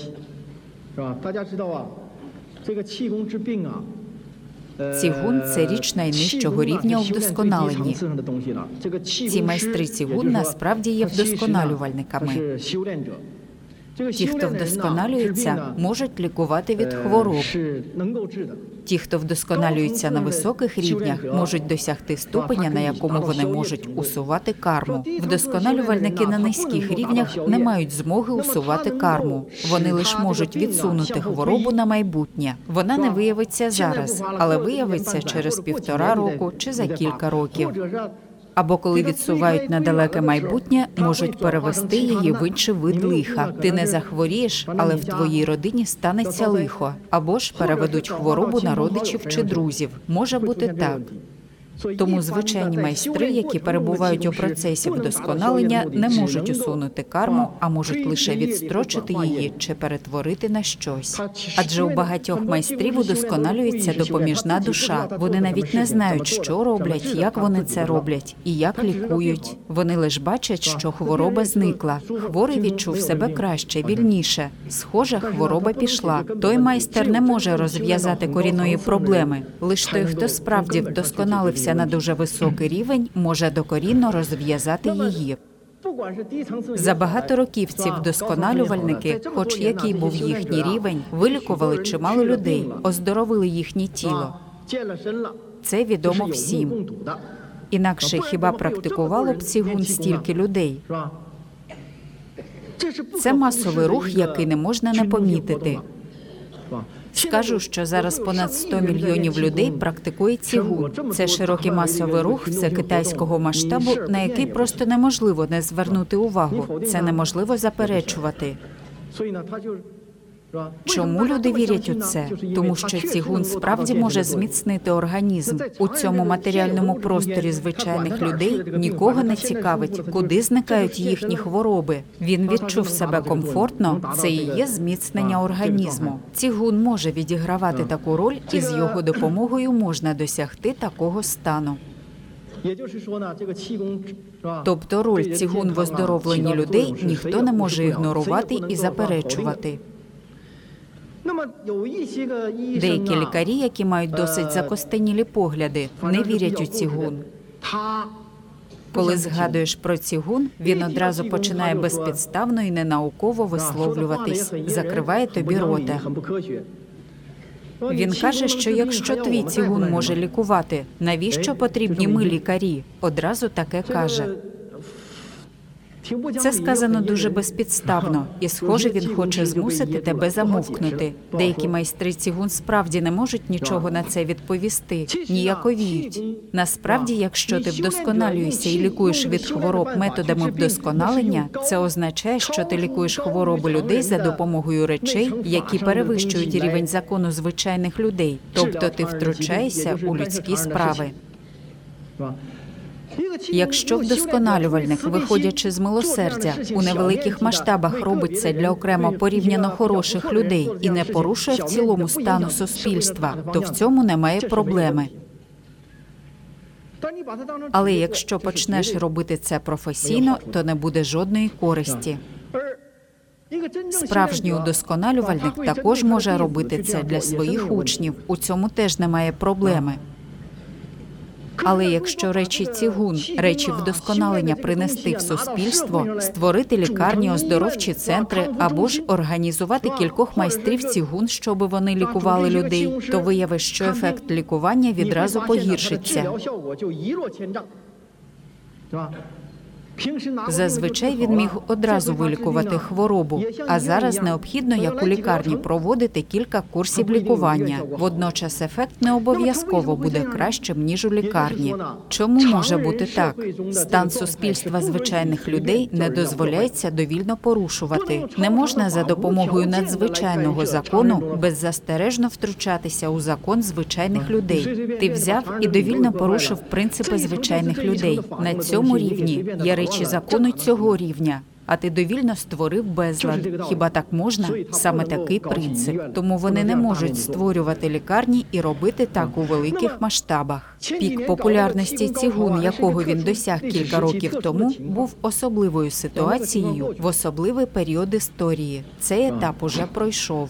Цігун – це річ найнижчого рівня у вдосконаленні. Ці майстри цігун насправді є вдосконалювальниками. Ті, хто вдосконалюється, можуть лікувати від хвороб. Ті, хто вдосконалюється на високих рівнях, можуть досягти ступеня, на якому вони можуть усувати карму. Вдосконалювальники на низьких рівнях не мають змоги усувати карму. Вони лише можуть відсунути хворобу на майбутнє. Вона не виявиться зараз, але виявиться через півтора року чи за кілька років. Або коли відсувають на далеке майбутнє, можуть перевести її в інший вид лиха. Ти не захворієш, але в твоїй родині станеться лихо. Або ж переведуть хворобу на родичів чи друзів. Може бути так. Тому звичайні майстри, які перебувають у процесі вдосконалення, не можуть усунути карму, а можуть лише відстрочити її чи перетворити на щось. Адже у багатьох майстрів удосконалюється допоміжна душа. Вони навіть не знають, що роблять, як вони це роблять і як лікують. Вони лише бачать, що хвороба зникла. Хворий відчув себе краще, вільніше. Схоже, хвороба пішла. Той майстер не може розв'язати корінної проблеми. Лише той, хто справді вдосконалився на дуже високий рівень, може докорінно розв'язати її. За багато років ці вдосконалювальники, хоч який був їхній рівень, вилікували чимало людей, оздоровили їхнє тіло. Це відомо всім. Інакше хіба практикувало б цігун стільки людей? Це масовий рух, який не можна не помітити. Скажу, що зараз понад сто мільйонів людей практикує цігун. Це широкий масовий рух всекитайського масштабу, на який просто неможливо не звернути увагу. Це неможливо заперечувати. Чому люди вірять у це? Тому що цігун справді може зміцнити організм. У цьому матеріальному просторі звичайних людей нікого не цікавить, куди зникають їхні хвороби. Він відчув себе комфортно, це і є зміцнення організму. Цігун може відігравати таку роль, і з його допомогою можна досягти такого стану. Тобто роль цігун в оздоровленні людей ніхто не може ігнорувати і заперечувати. Деякі лікарі, які мають досить закостенілі погляди, не вірять у цігун. Коли згадуєш про цігун, він одразу починає безпідставно і ненауково висловлюватись, закриває тобі рота. Він каже, що якщо твій цігун може лікувати, навіщо потрібні ми лікарі? Одразу таке каже. Це сказано дуже безпідставно, і, схоже, він хоче змусити тебе замовкнути. Деякі майстри цігун справді не можуть нічого на це відповісти, ніяковіють. Насправді, якщо ти вдосконалюєшся і лікуєш від хвороб методами вдосконалення, це означає, що ти лікуєш хвороби людей за допомогою речей, які перевищують рівень закону звичайних людей. Тобто ти втручаєшся у людські справи. Якщо вдосконалювальник, виходячи з милосердя, у невеликих масштабах робить це для окремо порівняно хороших людей і не порушує в цілому стану суспільства, то в цьому немає проблеми. Але якщо почнеш робити це професійно, то не буде жодної користі. Справжній удосконалювальник також може робити це для своїх учнів. У цьому теж немає проблеми. Але якщо речі цігун, речі вдосконалення принести в суспільство, створити лікарні, оздоровчі центри або ж організувати кількох майстрів цігун, щоб вони лікували людей, то виявиш, що ефект лікування відразу погіршиться. Зазвичай він міг одразу вилікувати хворобу, а зараз необхідно, як у лікарні, проводити кілька курсів лікування. Водночас ефект не обов'язково буде кращим, ніж у лікарні. Чому може бути так? Стан суспільства звичайних людей не дозволяється довільно порушувати. Не можна за допомогою надзвичайного закону беззастережно втручатися у закон звичайних людей. Ти взяв і довільно порушив принципи звичайних людей. На цьому рівні є речі закону цього рівня, а ти довільно створив безлад. Хіба так можна? Саме такий принцип. Тому вони не можуть створювати лікарні і робити так у великих масштабах. Пік популярності цігун, якого він досяг кілька років тому, був особливою ситуацією в особливий період історії. Цей етап уже пройшов.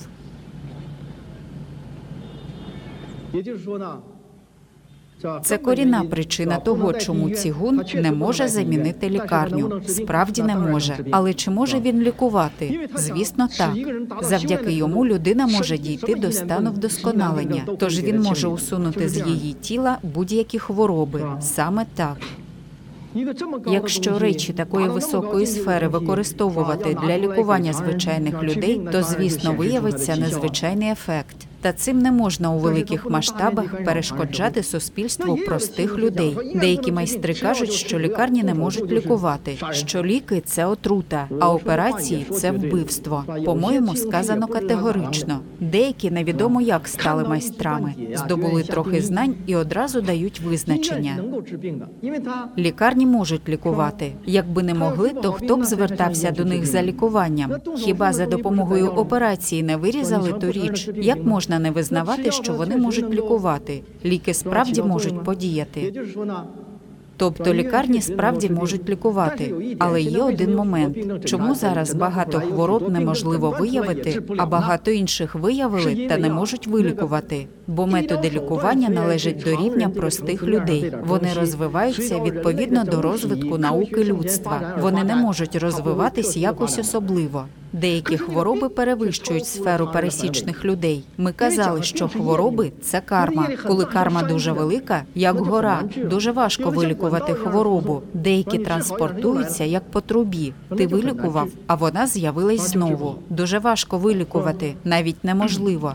Це корінна причина того, чому цігун не може замінити лікарню. Справді не може. Але чи може він лікувати? Звісно, так. Завдяки йому людина може дійти до стану вдосконалення. Тож він може усунути з її тіла будь-які хвороби. Саме так. Якщо речі такої високої сфери використовувати для лікування звичайних людей, то, звісно, виявиться незвичайний ефект. Та цим не можна у великих масштабах перешкоджати суспільству простих людей. Деякі майстри кажуть, що лікарні не можуть лікувати, що ліки – це отрута, а операції – це вбивство. По-моєму, сказано категорично. Деякі невідомо як стали майстрами, здобули трохи знань і одразу дають визначення. Лікарні можуть лікувати. Якби не могли, то хто б звертався до них за лікуванням? Хіба за допомогою операції не вирізали ту річ? Як можна не визнавати, що вони можуть лікувати? Ліки справді можуть подіяти. Тобто лікарні справді можуть лікувати. Але є один момент. Чому зараз багато хвороб неможливо виявити, а багато інших виявили та не можуть вилікувати? Бо методи лікування належать до рівня простих людей. Вони розвиваються відповідно до розвитку науки людства. Вони не можуть розвиватись якось особливо. Деякі хвороби перевищують сферу пересічних людей. Ми казали, що хвороби – це карма. Коли карма дуже велика, як гора, дуже важко вилікувати хворобу. Деякі транспортуються, як по трубі. Ти вилікував, а вона з'явилась знову. Дуже важко вилікувати, навіть неможливо.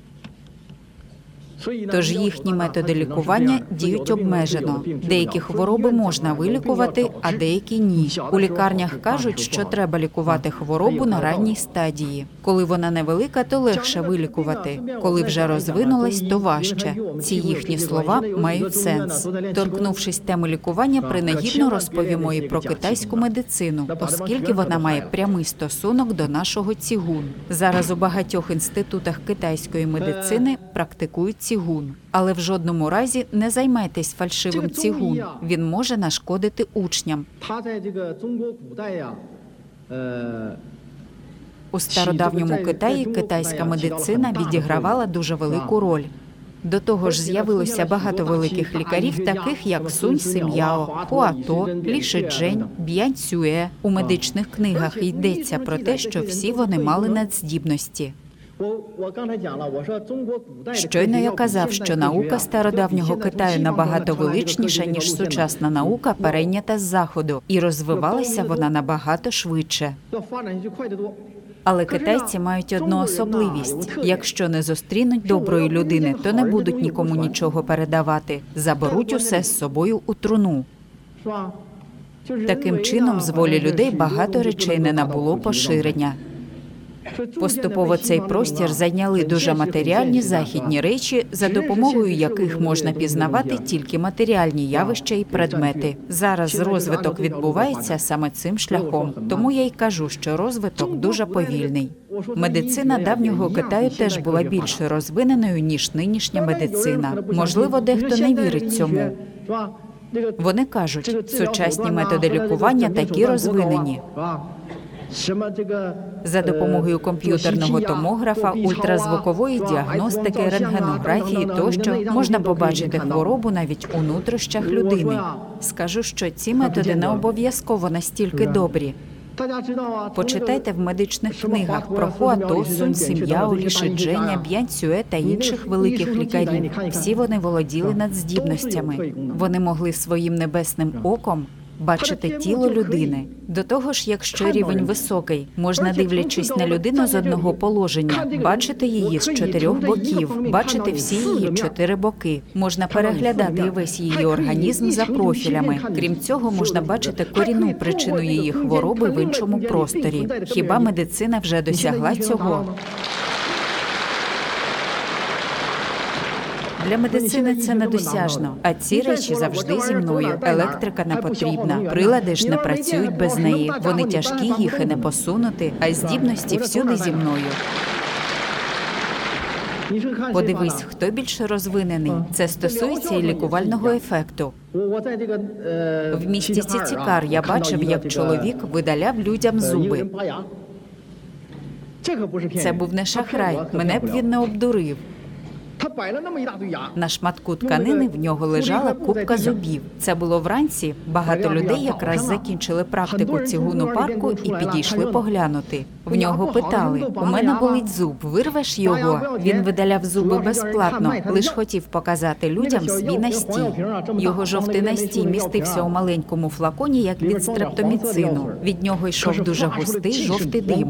Тож їхні методи лікування діють обмежено. Деякі хвороби можна вилікувати, а деякі ні. У лікарнях кажуть, що треба лікувати хворобу на ранній стадії. Коли вона невелика, то легше вилікувати. Коли вже розвинулась, то важче. Ці їхні слова мають сенс. Торкнувшись теми лікування, принагідно розповімо і про китайську медицину, оскільки вона має прямий стосунок до нашого цігун. Зараз у багатьох інститутах китайської медицини практикують цігун. Але в жодному разі не займайтесь фальшивим цігун. Він може нашкодити учням. У стародавньому Китаї китайська медицина відігравала дуже велику роль. До того ж, з'явилося багато великих лікарів, таких як Сунь Сим'яо, Хуато, Лі Шиджень, Б'янь Цюе. У медичних книгах йдеться про те, що всі вони мали надздібності. Щойно я казав, що наука стародавнього Китаю набагато величніша, ніж сучасна наука, перейнята з Заходу, і розвивалася вона набагато швидше. Але китайці мають одну особливість. Якщо не зустрінуть доброї людини, то не будуть нікому нічого передавати. Заберуть усе з собою у труну. Таким чином, з волі людей багато речей не набуло поширення. Поступово цей простір зайняли дуже матеріальні західні речі, за допомогою яких можна пізнавати тільки матеріальні явища і предмети. Зараз розвиток відбувається саме цим шляхом. Тому я й кажу, що розвиток дуже повільний. Медицина давнього Китаю теж була більш розвиненою, ніж нинішня медицина. Можливо, дехто не вірить цьому. Вони кажуть, сучасні методи лікування такі розвинені. За допомогою комп'ютерного томографа, ультразвукової діагностики, рентгенографії тощо можна побачити хворобу навіть у нутрощах людини. Скажу, що ці методи не обов'язково настільки добрі. Почитайте в медичних книгах про Хуа Тоссунь, Сім'яо, Лішидженя, Б'янь Цюе та інших великих лікарів. Всі вони володіли надздібностями. Вони могли своїм небесним оком бачити тіло людини. До того ж, якщо рівень високий, можна, дивлячись на людину з одного положення, бачити її з чотирьох боків, бачити всі її чотири боки. Можна переглядати весь її організм за профілями. Крім цього, можна бачити корінну причину її хвороби в іншому просторі. Хіба медицина вже досягла цього? Для медицини це недосяжно, а ці речі завжди зі мною. Електрика не потрібна, прилади ж не працюють без неї. Вони тяжкі, їх і не посунути, а здібності всюди зі мною. Подивись, хто більше розвинений. Це стосується і лікувального ефекту. В місті Цицікар я бачив, як чоловік видаляв людям зуби. Це був не шахрай, мене б він не обдурив. На шматку тканини в нього лежала купка зубів. Це було вранці, багато людей якраз закінчили практику цігуну парку і підійшли поглянути. В нього питали: «У мене болить зуб, вирвеш його?» Він видаляв зуби безплатно, лиш хотів показати людям свій настій. Його жовтий настій містився у маленькому флаконі, як від стрептоміцину. Від нього йшов дуже густий жовтий дим.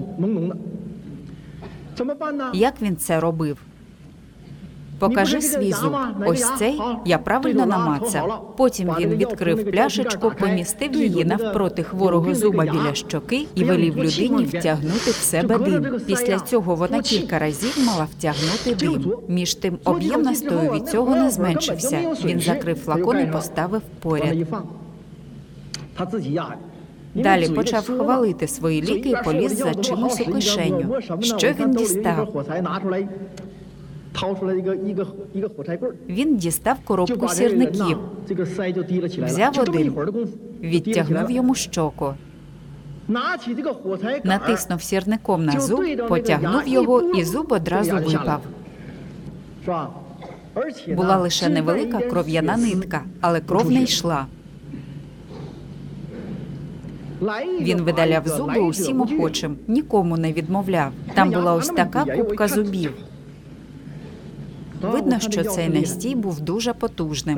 Як він це робив? Покажи свій зуб. Ось цей я правильно намацав. Потім він відкрив пляшечку, помістив її навпроти хворого зуба біля щоки і велів людині втягнути в себе дим. Після цього вона кілька разів мала втягнути дим. Між тим об'єм настою від цього не зменшився. Він закрив флакон і поставив поряд. Далі почав хвалити свої ліки і поліз за чимось у кишеню. Що він дістав? Він дістав коробку сірників, взяв один, відтягнув йому щоку, натиснув сірником на зуб, потягнув його, і зуб одразу випав. Була лише невелика кров'яна нитка, але кров не йшла. Він видаляв зуби усім охочим, нікому не відмовляв. Там була ось така купка зубів. Видно, що цей настій був дуже потужним.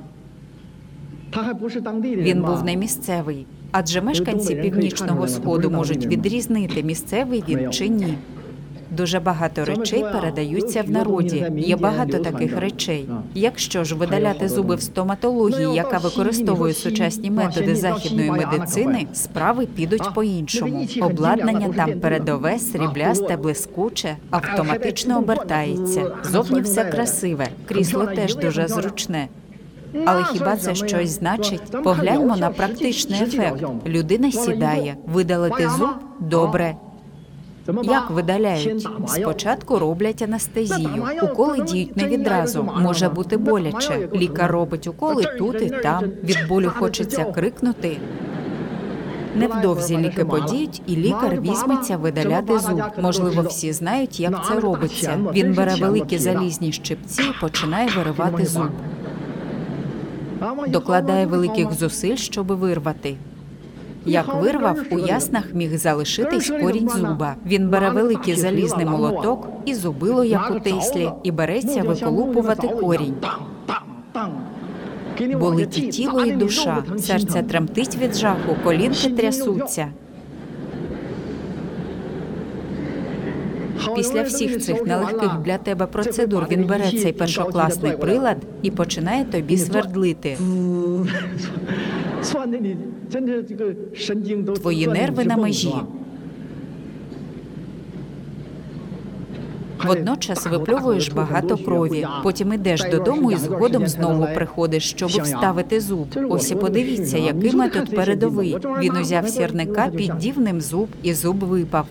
Він був не місцевий, адже мешканці Північного Сходу можуть відрізнити, місцевий він чи ні. Дуже багато речей передаються в народі. Є багато таких речей. Якщо ж видаляти зуби в стоматології, яка використовує сучасні методи західної медицини, справи підуть по-іншому. Обладнання там передове, сріблясте, блискуче, автоматично обертається. Зовні все красиве, крісло теж дуже зручне. Але хіба це щось значить? Погляньмо на практичний ефект. Людина сідає. Видалити зуб – добре. Як видаляють? Спочатку роблять анестезію. Уколи діють не відразу. Може бути боляче. Лікар робить уколи тут і там. Від болю хочеться крикнути. Невдовзі ліки подіють, і лікар візьметься видаляти зуб. Можливо, всі знають, як це робиться. Він бере великі залізні щипці і починає виривати зуб. Докладає великих зусиль, щоб вирвати. Як вирвав, у яснах міг залишитись корінь зуба. Він бере великий залізний молоток і зубило, як у Теслі, і береться виколупувати корінь. Болить і тіло, і душа. Серце тремтить від жаху, колінки трясуться. Після всіх цих нелегких для тебе процедур він бере цей першокласний прилад і починає тобі свердлити. Твої нерви на межі. Водночас випльовуєш багато крові. Потім ідеш додому і згодом знову приходиш, щоб вставити зуб. Ось і подивіться, який метод передовий. Він узяв сірника, піддів ним зуб, і зуб випав.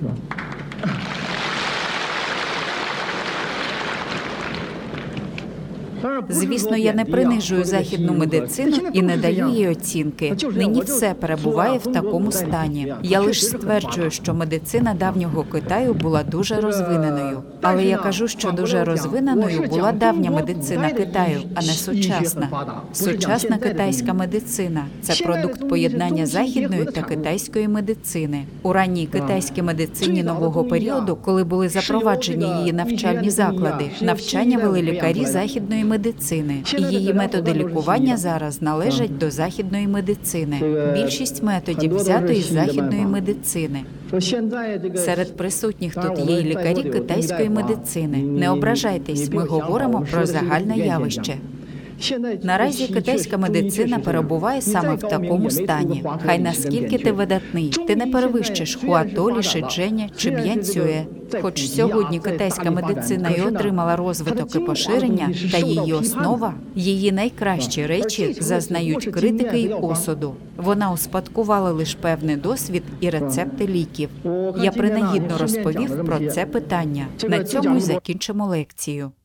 Звісно, я не принижую західну медицину і не даю їй оцінки. Нині все перебуває в такому стані. Я лише стверджую, що медицина давнього Китаю була дуже розвиненою. Але я кажу, що дуже розвиненою була давня медицина Китаю, а не сучасна. Сучасна китайська медицина – це продукт поєднання західної та китайської медицини. У ранній китайській медицині нового періоду, коли були запроваджені її навчальні заклади, навчання вели лікарі західної медицини. І її методи лікування зараз належать до західної медицини. Більшість методів взято із західної медицини. Серед присутніх тут є й лікарі китайської медицини. Не ображайтесь, ми говоримо про загальне явище. Наразі китайська медицина перебуває саме в такому стані. Хай наскільки ти видатний, ти не перевищиш Хуатолі, Шидженя чи Б'янцює. Хоч сьогодні китайська медицина і отримала розвиток і поширення, та її основа, її найкращі речі зазнають критики й осуду. Вона успадкувала лише певний досвід і рецепти ліків. Я принагідно розповів про це питання. На цьому й закінчимо лекцію.